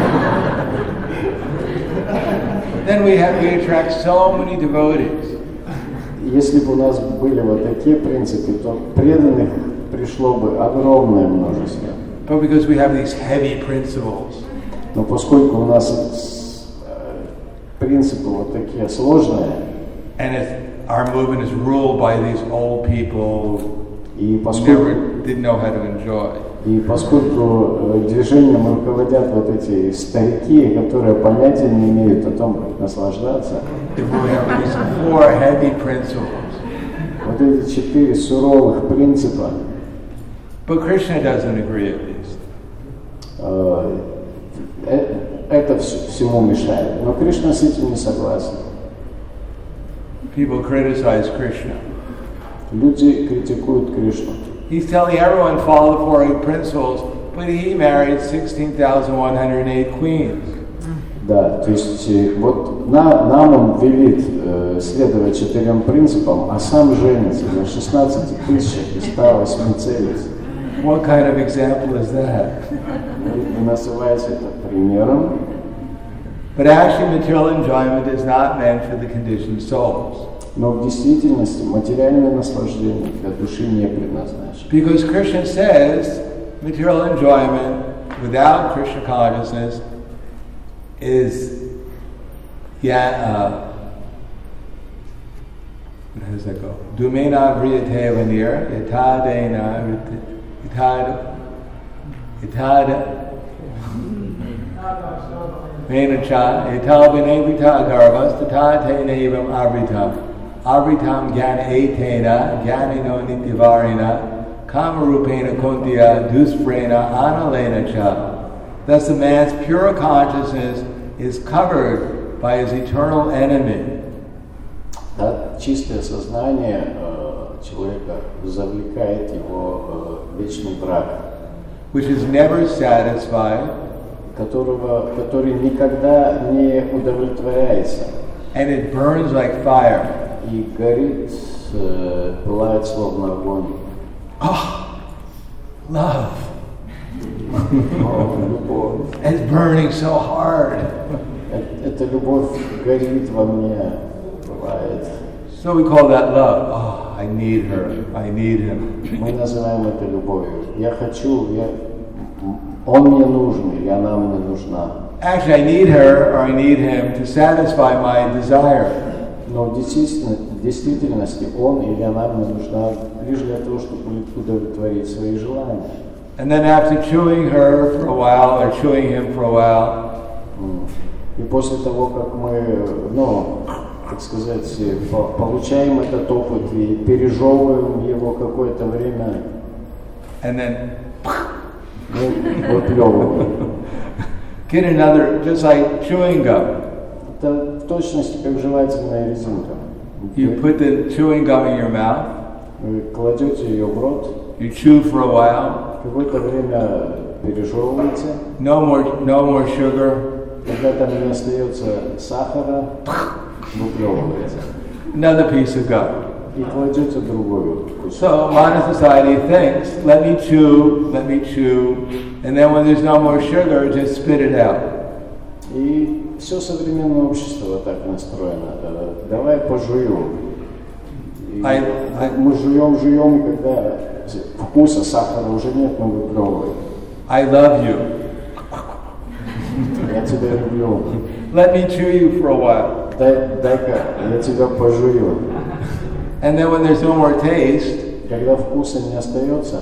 Then we have we attract so many devotees. Если бы у нас были вот такие принципы, то преданных пришло бы огромное множество. But because we have these heavy principles, Но поскольку у нас э, принципы вот такие сложные, and if our movement is ruled by these old people и who поскольку, never didn't know how to enjoy, и поскольку э, движением руководят вот эти старики, которые понятия не имеют о том, как наслаждаться, if we have these four heavy principles, вот эти четыре суровых принципа, but Krishna doesn't agree at least. э, э, это вс- всему мешает. Но Кришна с этим не согласен. People criticize Krishna. Люди критикуют Кришну. He's telling everyone to follow the four principles, but he married sixteen thousand one hundred eight queens. Да, то есть э, вот на, нам он велит э, следовать четырем принципам, а сам женится на шестнадцати тысячах и ста восьми целей. What kind of example is that? И называется это примером. But actually, material enjoyment is not meant for the conditioned souls. Но в действительности материальное наслаждение для души не предназначено. Because Krishna says material enjoyment without Krishna consciousness is, yeah, uh, how does that go? Dumena vriyate vanir, yatadena, yatada, yatada, Venacha, yatal benevita garvas, tatate nevam abritam. Abritam gyan etena, gyanino nityavarina, kamarupena kuntiya, dusprena, analena cha. Thus the man's pure consciousness is covered by his eternal enemy. Да, чистое сознание, э, человека завлекает его э, вечный брак, which is never satisfied, которого, который никогда не удовлетворяется. and it burns like fire. И горит, э, пылает словно огонь. Oh, love. О, любовь. It's burning so hard. Э- Эта любовь горит во мне, бывает. So we call that love. Oh, I need her. I need him. Мы называем это любовью. Я хочу, я, он мне нужен, или она мне нужна. Actually, I need her or I need him to satisfy my desire. Но в действительно- в действительности он или она мне нужна лишь для того, чтобы удовлетворить свои желания. And then after chewing her for a while or chewing him for a while, М. И после того, как мы, ну, так сказать, по- получаем этот опыт и пережевываем его какое-то время, and then мы выплевываем. get another, just like chewing gum. Это в точности как жевательная резинка. You put the chewing gum in your mouth, Вы кладете ее в рот, you chew for a while, какое-то время пережевываете, no more, no more sugar, когда там не остается сахара, выплевываете. another piece of gum. И кладете другую кусок. So modern society thinks, let me chew, let me chew, and then when there's no more sugar, just spit it out. И все современное общество вот так настроено. Э, Давай пожуем. И I- I- мы жуем, жуем, и когда вкуса сахара уже нет, мы выплевываем. I love you. Я тебя люблю. Let me chew you for a while. Дай, дай-ка, я тебя пожую. And then when there's no more taste, Когда вкуса не остается,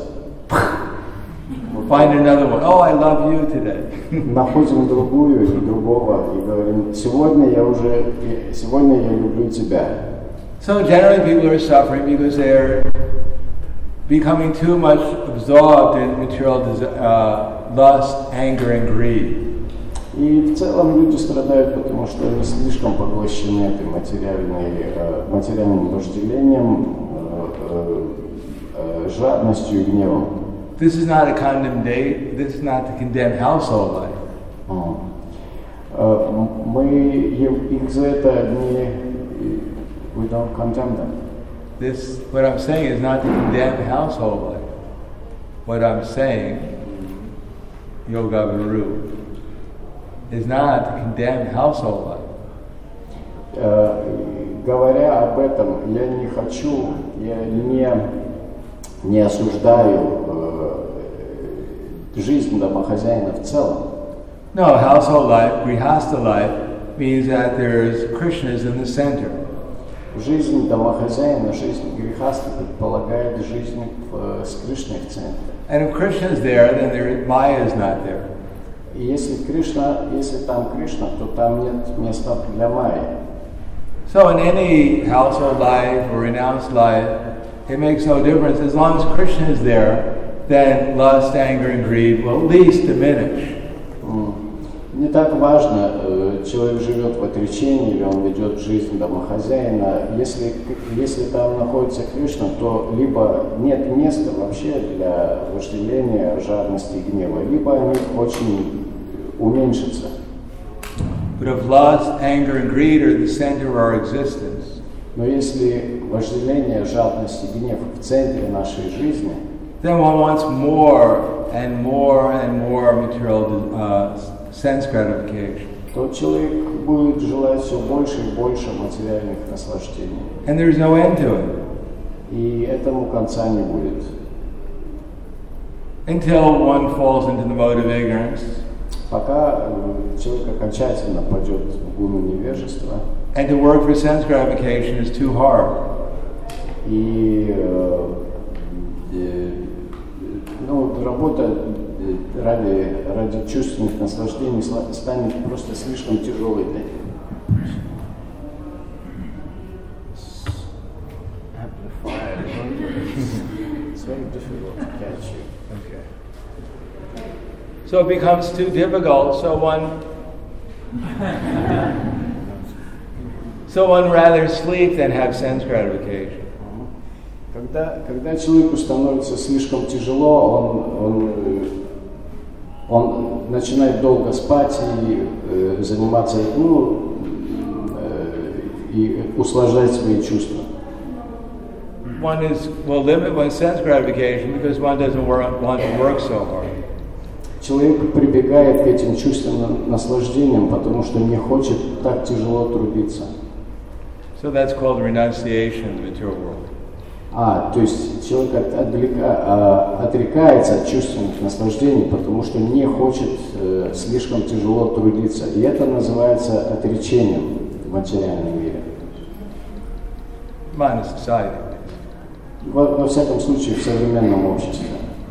find another one. Oh, I love you today. находим другую или другого и говорим, сегодня я уже, сегодня я люблю тебя. So generally people are suffering because they're becoming too much absorbed in material desi- uh, lust, anger, and greed. И в целом люди страдают, потому что они слишком поглощены этой материальной, э, материальным вожделением, э, э, э, жадностью и гневом. This is not a condemnation. This is not to condemn household life. М. Э, м- Мы им- их за это не we don't condemn them. This, what I'm saying, is not to condemn household life. What I'm saying, Yoga Guru, is not to condemn household life. Э, Говоря об этом, я не хочу, я не, не осуждаю э, жизнь домохозяина в целом. No, household life, grihastha life, means that there's Krishna is in the center. Жизнь домохозяина, жизнь грехаста предполагает жизнь в, с Кришной в центре. And if Krishna is there, then there, Maya is not there. И если Кришна, если там Кришна, то там нет места для Майи. So in any household life or renounced life, it makes no difference. As long as Krishna is there, then lust, anger, and greed will at least diminish. М. Не так важно, э, человек живет в отречении или он ведет жизнь домохозяина. Если, если там находится Кришна, то либо нет места вообще для вожделения, жадности и гнева, либо они очень уменьшатся. But if lust, anger, and greed are the center of our existence, Но если вожделение, жадность и гнев в центре нашей жизни, then one wants more and more and more material uh, sense gratification. то человек будет желать все больше и больше материальных наслаждений. And there's no end to it. И этому конца не будет. Until one falls into the mode of ignorance, Пока э, человек окончательно пойдет в гуну невежества, and to work for sense gratification is too hard. и э, э, ну, работа э, ради, ради чувственных наслаждений сла- станет просто слишком тяжелой для них. It's very difficult to catch you. Okay. So it becomes too difficult, so one so one rather sleep than have sense gratification. Когда, когда человеку становится слишком тяжело, он, он, он начинает долго спать и э, заниматься, ну, э, и усложнять свои чувства. One is will limit one's sense gratification because one doesn't work, want to work so hard. Человек прибегает к этим чувственным наслаждениям, потому что не хочет так тяжело трудиться. So that's called renunciation in the material world. А, то есть человек от, отвлека, а, отрекается от чувственных наслаждений, потому что не хочет э, слишком тяжело трудиться. И это называется отречением в материальном мире. Mind society. Во, во всяком случае, в современном обществе.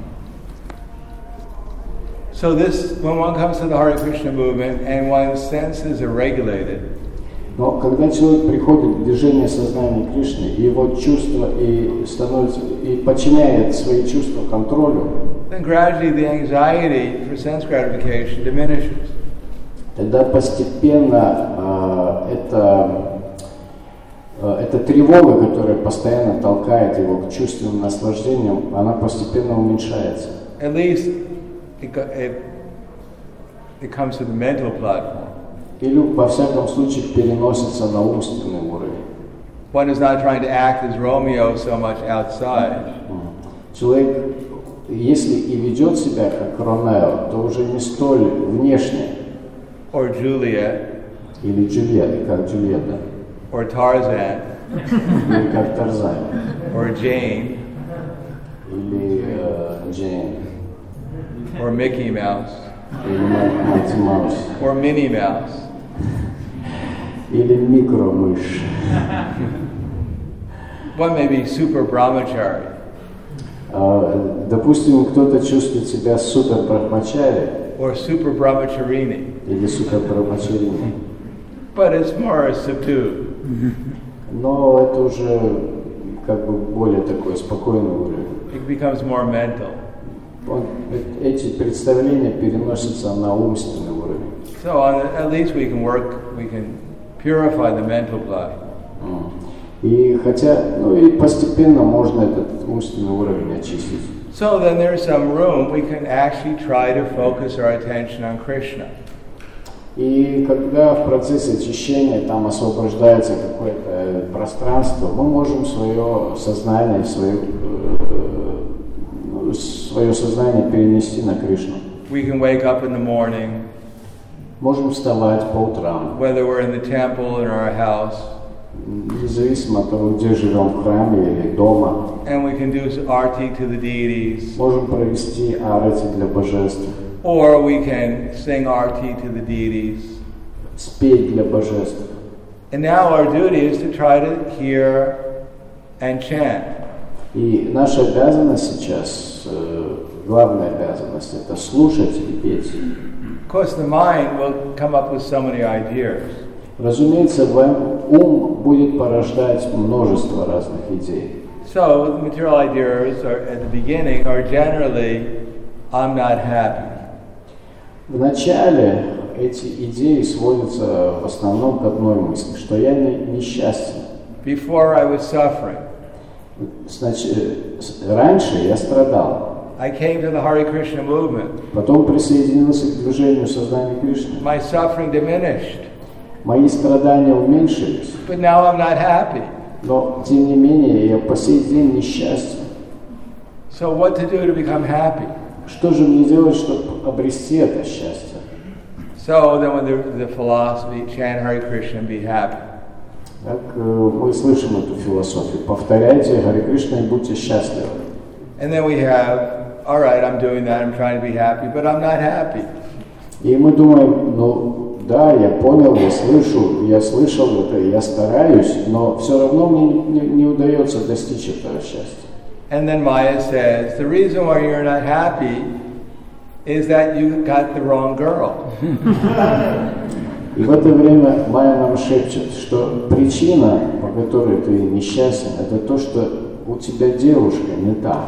So this, when one comes to the Hare Krishna movement and one's senses are regulated, но когда человек приходит в движение сознания Кришны, и его чувства и становится и подчиняет свои чувства контролю, then gradually the anxiety for sense gratification diminishes. Тогда постепенно э, это, э, эта тревога, которая постоянно толкает его к чувственным наслаждениям, она постепенно уменьшается. At least it, it, it comes to the mental platform. Или, во всяком случае, переносится на умственный уровень. One is not trying to act as Romeo so much outside. Человек, если и ведет себя как Ромео, то уже не столь внешне. Or Juliet. Или Джульетта, как Джульетта. Or Tarzan. Или как Тарзан. Or Jane. Или uh, Джейн. Or Mickey Mouse. Или Майки Маус. Or Minnie Mouse. Или микромышь. One may be super brahmachari. Uh, допустим, кто-то чувствует себя супер брахмачари. Or super brahmacharini. Или супер брахмачарини. But it's more subdued. Но это уже как бы более такой спокойный уровень. It becomes more mental. Он, эти представления переносятся на умственный уровень. So on the, at least we can work, we can purify the mental platform. И хотя, ну и постепенно можно этот умственный уровень очистить. So then there's some room we can actually try to focus our attention on Krishna. И когда в процессе очищения там освобождается какое-то пространство, мы можем свое сознание, свое, свое сознание перенести на Кришну. We can wake up in the morning. Можем вставать по утрам. Whether we're in the temple or in our house. Независимо от того, где живем, в храме или дома. And we can do arti to the deities. Можем провести арати для божеств. Or we can sing arti to the deities. Спеть для божеств. And now our duty is to try to hear and chant. И наша обязанность сейчас, главная обязанность, это слушать и петь. Of course, the mind will come up with so many ideas. Разумеется, ум будет порождать множество разных идей. So the material ideas are, at the beginning are generally, I'm not happy. В начале эти идеи сводятся в основном к одной мысли, что я несчастен. Before I was suffering. Значит, раньше я страдал. I came to the Hare Krishna movement. Потом присоединился к движению сознания Кришны. My suffering diminished. Мои страдания уменьшились. But now I'm not happy. Но, тем не менее, я по сей день несчастен. So what to do to become happy? Что же мне делать, чтобы обрести это счастье? So then with the, the philosophy, chant Hare Krishna and be happy. Так, мы слышим эту философию. Повторяйте Харе Кришна и будьте счастливы. And then we have, all right, I'm doing that, I'm trying to be happy, but I'm not happy. И мы думаем, ну да, я понял, я слышу, я слышал это, я стараюсь, но все равно мне не, не удается достичь этого счастья. And then Maya says, the reason why you're not happy is that you got the wrong girl. И в это время Майя нам шепчет, что причина, по которой ты несчастен, это то, что у тебя девушка не та.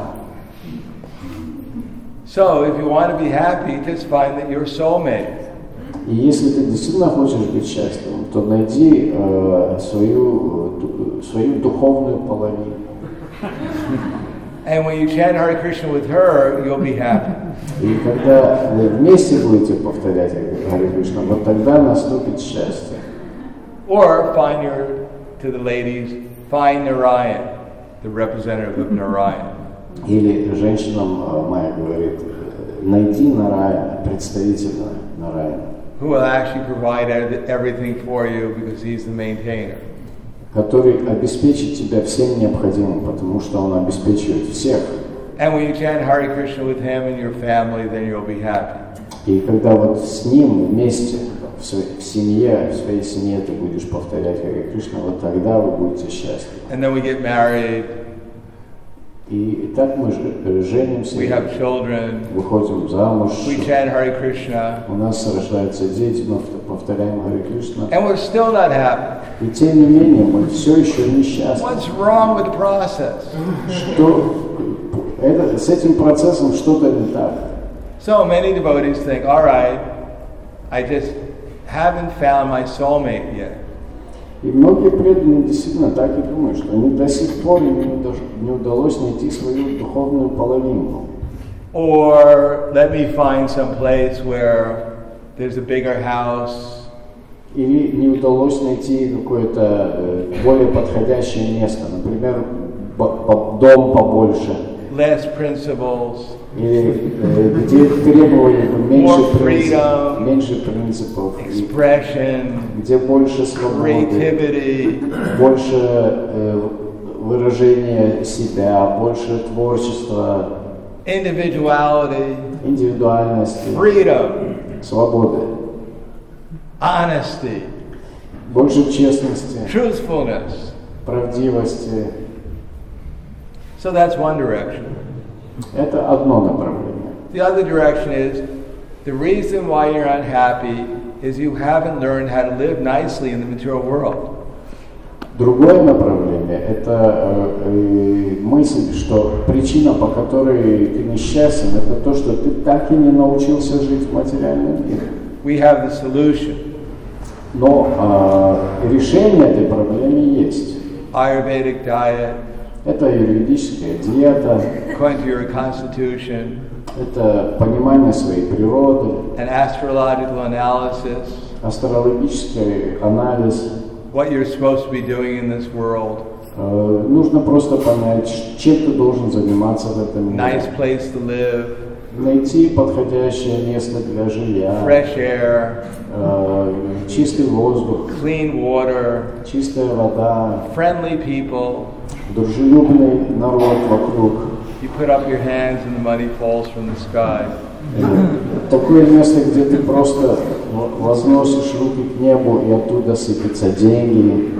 So if you want to be happy, just find that you're soulmate. И если ты действительно хочешь быть счастливым, то найди э, свою, свою духовную половину. And when you chant Hare Krishna with her, you'll be happy. И когда вы вместе будете повторять Харе Кришна, вот тогда наступит счастье. Or find your, to the ladies, find Narayan, the representative of Narayan. Или женщинам Майя говорит, найди Нараяна, представителя Нараяна. Who will actually provide everything for you because he's the maintainer. Который обеспечит тебя всем необходимым, потому что он обеспечивает всех. And when you chant Hare Krishna with him and your family, then you'll be happy. И когда вот с ним вместе, в, своей, в семье, в своей семье ты будешь повторять Харе Кришна, вот тогда вы будете счастливы. And then we get married. И так мы женимся, we have children, выходим замуж, we chant Hare Krishna, у нас рождаются дети, мы повторяем Харе Кришна. And we're still not happy. И тем не менее мы все еще несчастны. What's wrong with the process? Что, это, с этим процессом что-то не так. So many devotees think, all right, I just haven't found my soulmate yet. И многие преданные действительно так и думают, что они до сих пор им не удалось найти свою духовную половинку. Or let me find some place where there's a bigger house. Или не удалось найти какое-то более подходящее место, например, дом побольше. Less principles. Или где требовали меньше принципов, меньше принципов, expression, где больше свободы, creativity, больше э, выражения себя, больше творчества, individuality, индивидуальности, freedom, свободы, honesty, больше честности, truthfulness, правдивости. So that's one direction. Это одно направление. The other direction is the reason why you're unhappy is you haven't learned how to live nicely in the material world. Другое направление – это э, мысль, что причина, по которой ты несчастен, это то, что ты так и не научился жить в материальном мире. We have the solution. Но э, решение этой проблемы есть. Ayurvedic diet. Это юридическая диета. According to your constitution. Это понимание своей природы. An astrological analysis. Астрологический анализ. What you're supposed to be doing in this world. Uh, нужно просто понять, чем ты должен заниматься в этом мире. Nice place to live. Найти подходящее место для жилья. Fresh air. Uh, чистый воздух. Clean water. Чистая вода. Friendly people. Дружелюбный народ вокруг. You put up your hands and the money falls from the sky. Такое место, где ты просто возносишь руки к небу и оттуда сыпятся деньги.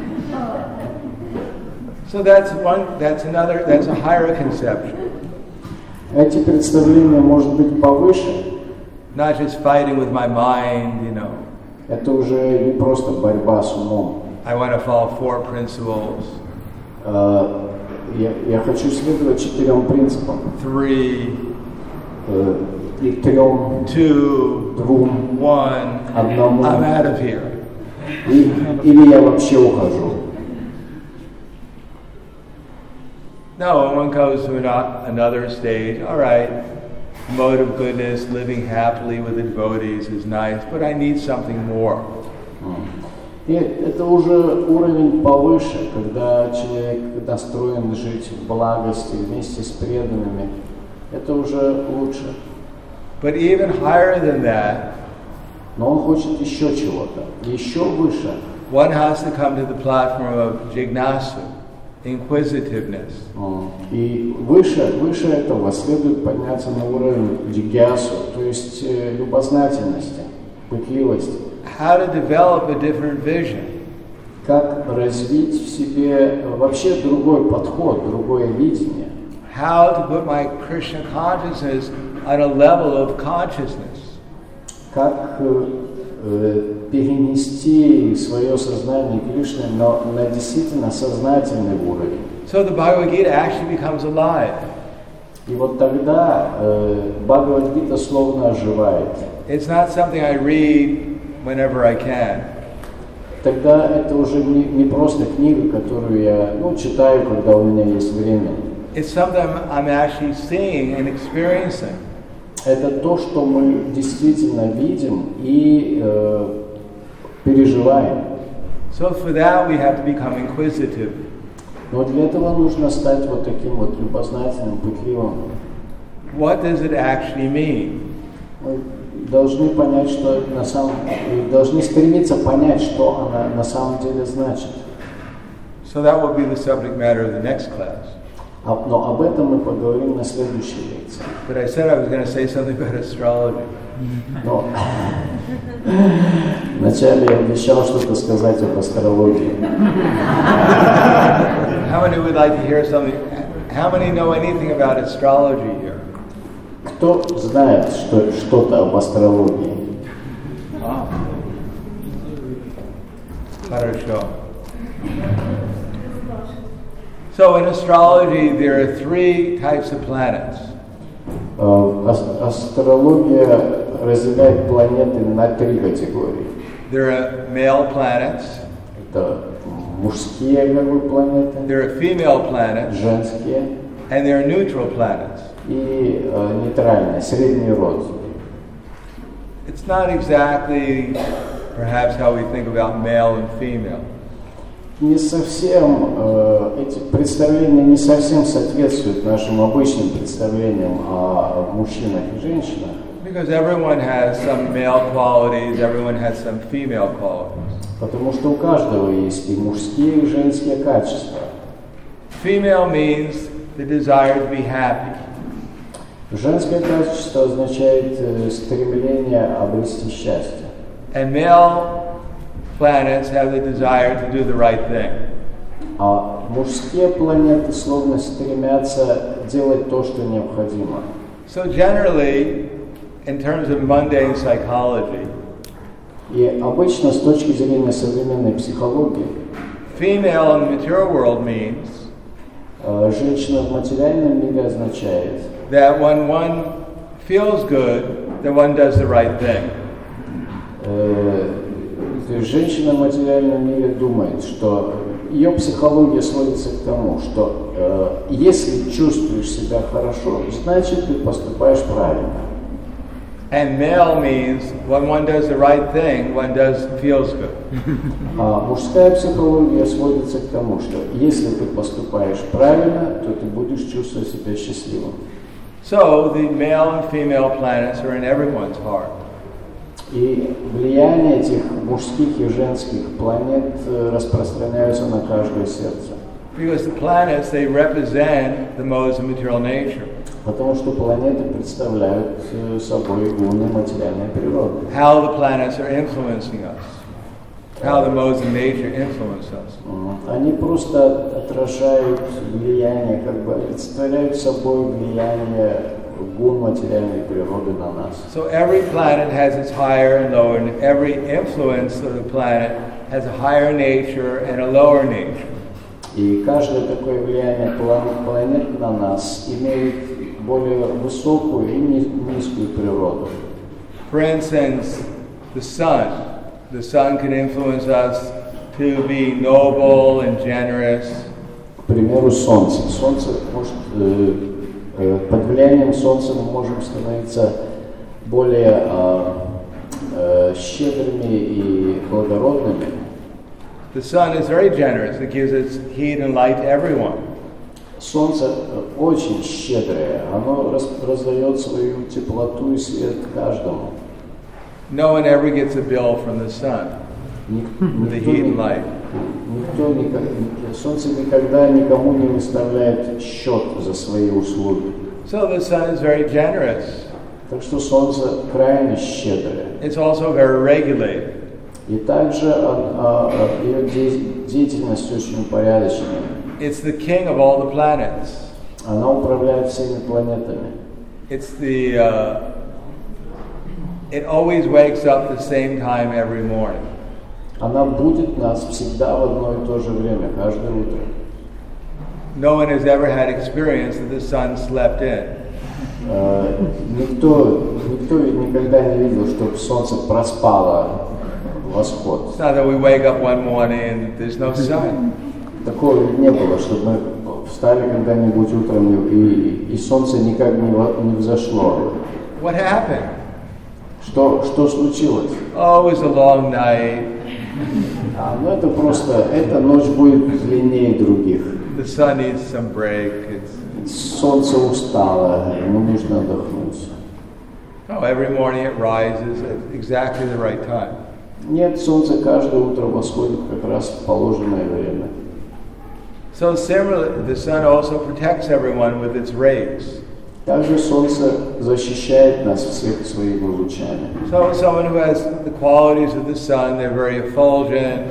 So that's one. That's another. That's a higher conception. Эти представления может быть повыше. Not just fighting with my mind, you know. Это уже не просто борьба с умом. I want to follow four principles. Uh, я, я хочу следовать четырем принципам. Three. Uh, и трем. Two. Двум. One. Одному. I'm out of here. И, или я вообще ухожу. No, one goes to another stage. All right, mode of goodness, living happily with the devotees is nice, but I need something more. И это уже уровень повыше, когда человек настроен жить в благости вместе с преданными. Это уже лучше. But even higher than that, но он хочет еще чего-то, еще выше. One has to come to the platform of jignasu, inquisitiveness. И выше, выше этого следует подняться на уровень джигьясу, то есть э, любознательности, пытливости. How to develop a different vision. Как развить в себе вообще другой подход, другое видение. How to put my Krishna consciousness on a level of consciousness. Как э, перенести свое сознание Кришны на, на действительно сознательный уровень. So the Bhagavad Gita actually becomes alive. И вот тогда э, Бхагавад-гита словно оживает. It's not something I read whenever I can. Тогда это уже не, не просто книга, которую я ну, читаю, когда у меня есть время. It's something I'm actually seeing and experiencing. Это то, что мы действительно видим и э, переживаем. So for that we have to become inquisitive. Но для этого нужно стать вот таким вот любознательным, пытливым. What does it actually mean? Мы должны понять, что это на самом деле, должны стремиться понять, что она на самом деле значит. So that will be the subject matter of the next class. А, но об этом мы поговорим на следующей лекции. But I said I was going to say something about astrology. Но вначале я обещал что-то сказать об астрологии. How many would like to hear something? How many know anything about astrology here? Кто знает что, что-то об астрологии? Wow. Хорошо. So in astrology, there are three types of planets. Uh, астрология разделяет планеты на три категории. There are male planets. Это мужские как бы планеты. There are female planets. Женские. And there are neutral planets. И uh, нейтральные, средний род. It's not exactly, perhaps, how we think about male and female. Не совсем, э, эти представления не совсем соответствуют нашим обычным представлениям о мужчинах и женщинах. Because everyone has some male qualities, everyone has some female qualities. Потому что у каждого есть и мужские, и женские качества. Female means the desire to be happy. Женское качество означает э, стремление обрести счастье. And male planets have the desire to do the right thing. А мужские планеты словно стремятся делать то, что необходимо. So generally, in terms of mundane psychology, и обычно с точки зрения современной психологии, female in the material world means э, женщина в материальном мире означает, that when one feels good, that one does the right thing. Э, То есть женщина в материальном мире думает, что ее психология сводится к тому, что э, если чувствуешь себя хорошо, значит ты поступаешь правильно. And male means when one does the right thing, one does feels good. А мужская психология сводится к тому, что если ты поступаешь правильно, то ты будешь чувствовать себя счастливым. So the male and female planets are in everyone's heart. И влияние этих мужских и женских планет распространяются на каждое сердце. Because the planets, they represent the modes of material nature. Потому что планеты представляют собой гуны материальной природы. How the planets are influencing us. How the modes of nature influence us. Они просто отражают влияние, как бы олицетворяют собой влияние гун материальной природы на нас. So every planet has its higher and lower, and every influence of the planet has a higher nature and a lower nature. И каждое такое влияние планет на нас имеет более высокую и низкую природу. For instance, the sun. The sun can influence us to be noble and generous. К примеру, солнце. Солнце может, э, э, под влиянием солнца мы можем становиться более э, э, щедрыми и благородными. The sun is very generous. It gives its heat and light to everyone. Солнце очень щедрое. Оно раз, раздает свою теплоту и свет каждому. No one ever gets a bill from the sun, the heat and light. Никто никогда, солнце никогда никому не выставляет счет за свои услуги. So the sun is very generous. Так что солнце крайне щедрое. It's also very regulated. И также а, а, ее деятельность очень упорядочена. It's the king of all the planets. Она управляет всеми планетами. It's the uh, it always wakes up the same time every morning. Она будет нас всегда в одно и то же время, каждое утро. No one has ever had experience that the sun slept in. Uh, никто, никто ведь никогда не видел, чтобы солнце проспало восход. It's not that we wake up one morning and there's no sun. Такого ведь не было, чтобы мы встали когда-нибудь утром и, и солнце никак не, во, не взошло. What happened? Что, что случилось? Oh, it was a long night. А, ну это просто, эта ночь будет длиннее других. The sun needs some break. It's, Солнце устало, ему нужно отдохнуть. oh, every morning it rises at exactly the right time. Нет, солнце каждое утро восходит как раз в положенное время. So similarly, the sun also protects everyone with its rays. Также солнце защищает нас всех своими лучами. So someone who has the qualities of the sun, they're very effulgent.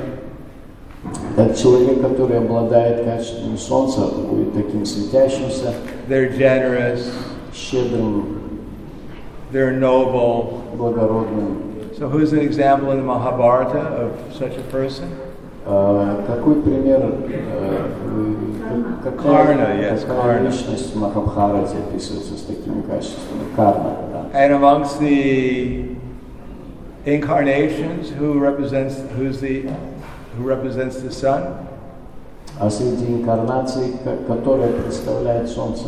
Так человек, который обладает качеством солнца, будет таким светящимся, They're generous, щедрым, they're noble. благородным. So who's an example in the Mahabharata of such a person? А, какой пример, а, как- какая, Karna, yes, какая Karna. личность в Махабхарате описывается с такими качествами? Карна, да. And amongst the incarnations, who represents who's the who represents the sun? А среди инкарнаций, ко- которая представляет солнце,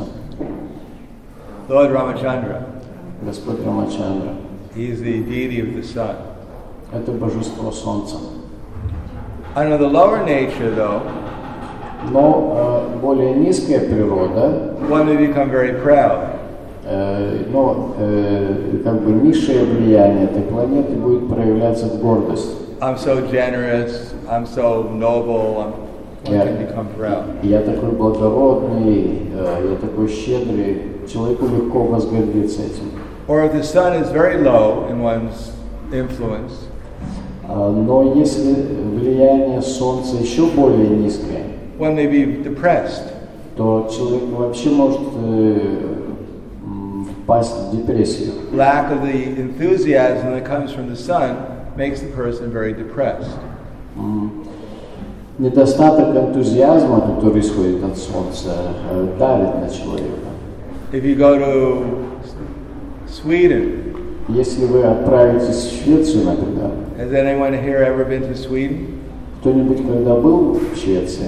Lord Ramachandra. Господь Рамачандра, He's the deity of the sun. это божество солнца. Under the lower nature, though, Но э, более низкая природа, one may become very proud. э, но э, как бы низшее влияние этой планеты будет проявляться в гордости. I'm so generous. I'm so noble. I'm, one Yeah. can become proud. Я такой благородный, э, я такой щедрый, человеку легко возгордиться этим. Or if the sun is very low in one's influence, А, но если влияние Солнца еще более низкое, one may be depressed. то человек вообще может э, м, впасть в депрессию. Lack of the enthusiasm that comes from the sun makes the person very depressed. М, Недостаток энтузиазма, который исходит от Солнца, э, давит на человека. If you go to Sweden, Если вы отправитесь в Швецию, например, has anyone here ever been to Sweden? кто-нибудь когда был в Швеции?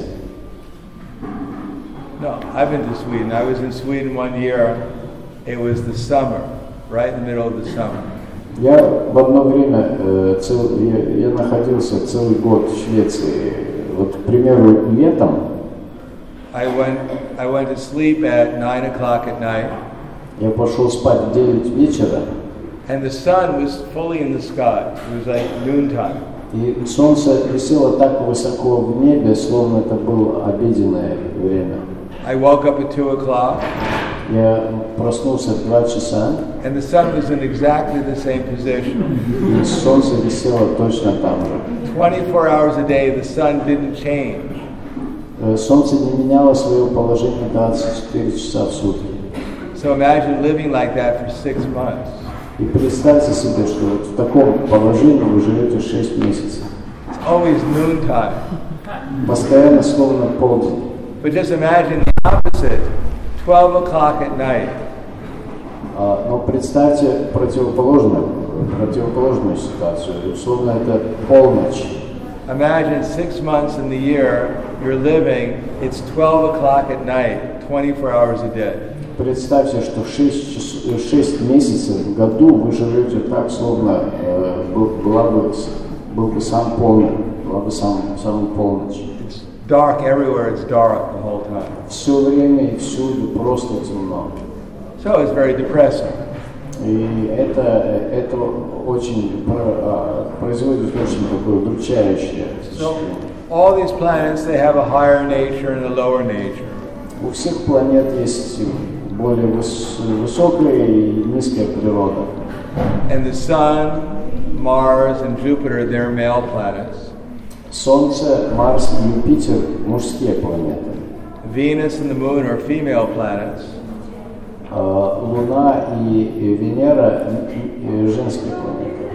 No, I've been to Sweden. I was in Sweden one year. It was the summer, right in the middle of the summer. Я в одно время, э, цел, я, я находился целый год в Швеции. Вот, к примеру, летом I went, I went to sleep at nine o'clock at night, я пошел спать в девять вечера, and the sun was fully in the sky. It was like noontime. и солнце висело так высоко в небе, словно это было обеденное время. I woke up at two o'clock, Я проснулся в два часа, and the sun was in exactly the same position. и солнце висело точно там же. twenty-four hours a day, the sun didn't change. Э, Солнце не меняло свое положение двадцать четыре часа в сутки. So imagine living like that for six months. И представьте себе, что вот в таком положении вы живете шесть месяцев. It's always noontime. Постоянно словно полдень. But just imagine the opposite, twelve o'clock at night. А, но представьте противоположную, противоположную ситуацию. Условно это полночь. Imagine six months in the year you're living, it's twelve o'clock at night, twenty-four hours a day. Представьте, что шесть, часов, шесть месяцев в году вы живете так, словно э, был, была бы, был бы сам полный, была бы сам, самая полночь. It's dark everywhere, it's dark the whole time. Все время и всюду просто темно. So it's very depressing. И это, это очень про- производит очень такое удручающее So впечатление. all these planets, they have a higher nature and a lower nature. У всех планет есть более выс- высокая и низкая природа. And the Sun, Mars, and Jupiter, they're male planets. Солнце, Марс и Юпитер – мужские планеты. Venus and the Moon are female planets. А Луна и, и Венера – и женские планеты.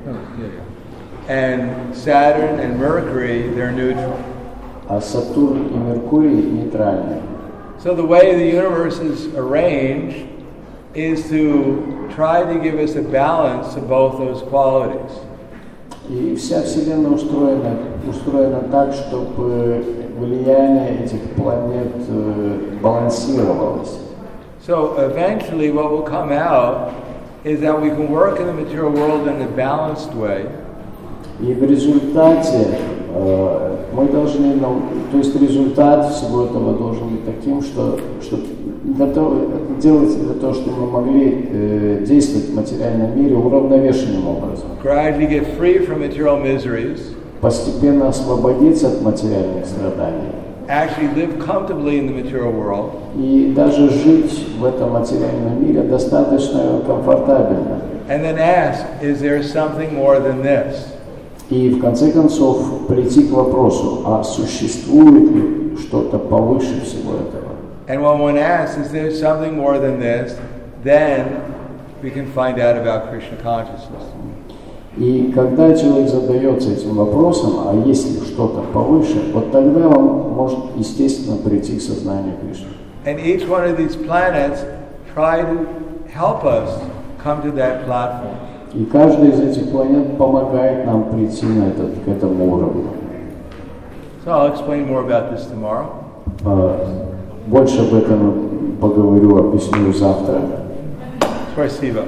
And Saturn and Mercury, they're neutral. А Сатурн и Меркурий – нейтральные. So the way the universe is arranged is to try to give us a balance of both those qualities. И вся Вселенная устроена, устроена так, чтобы влияние этих планет э, балансировалось. So eventually what will come out is that we can work in the material world in a balanced way. И в результате э, мы должны, ну, то есть результат всего этого должен быть таким, что, что для того, делать для того, чтобы мы могли э, действовать в материальном мире уравновешенным образом. Gradually get free from material miseries. Постепенно освободиться от материальных страданий. Actually live comfortably in the material world. И даже жить в этом материальном мире достаточно комфортабельно. And then ask, is there something more than this? И в конце концов прийти к вопросу, а существует ли что-то повыше всего этого? And when one asks, is there something more than this, then we can find out about Krishna consciousness. И когда человек задается этим вопросом, а есть ли что-то повыше, вот тогда он может, естественно, прийти к сознанию Кришны. And each one of these planets try to help us come to that platform. И каждая из этих планет помогает нам прийти на этот, к этому уровню. So I'll explain more about this tomorrow. Больше об этом поговорю, объясню завтра. Спасибо.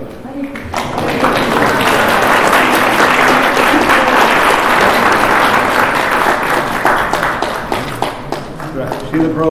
Шрила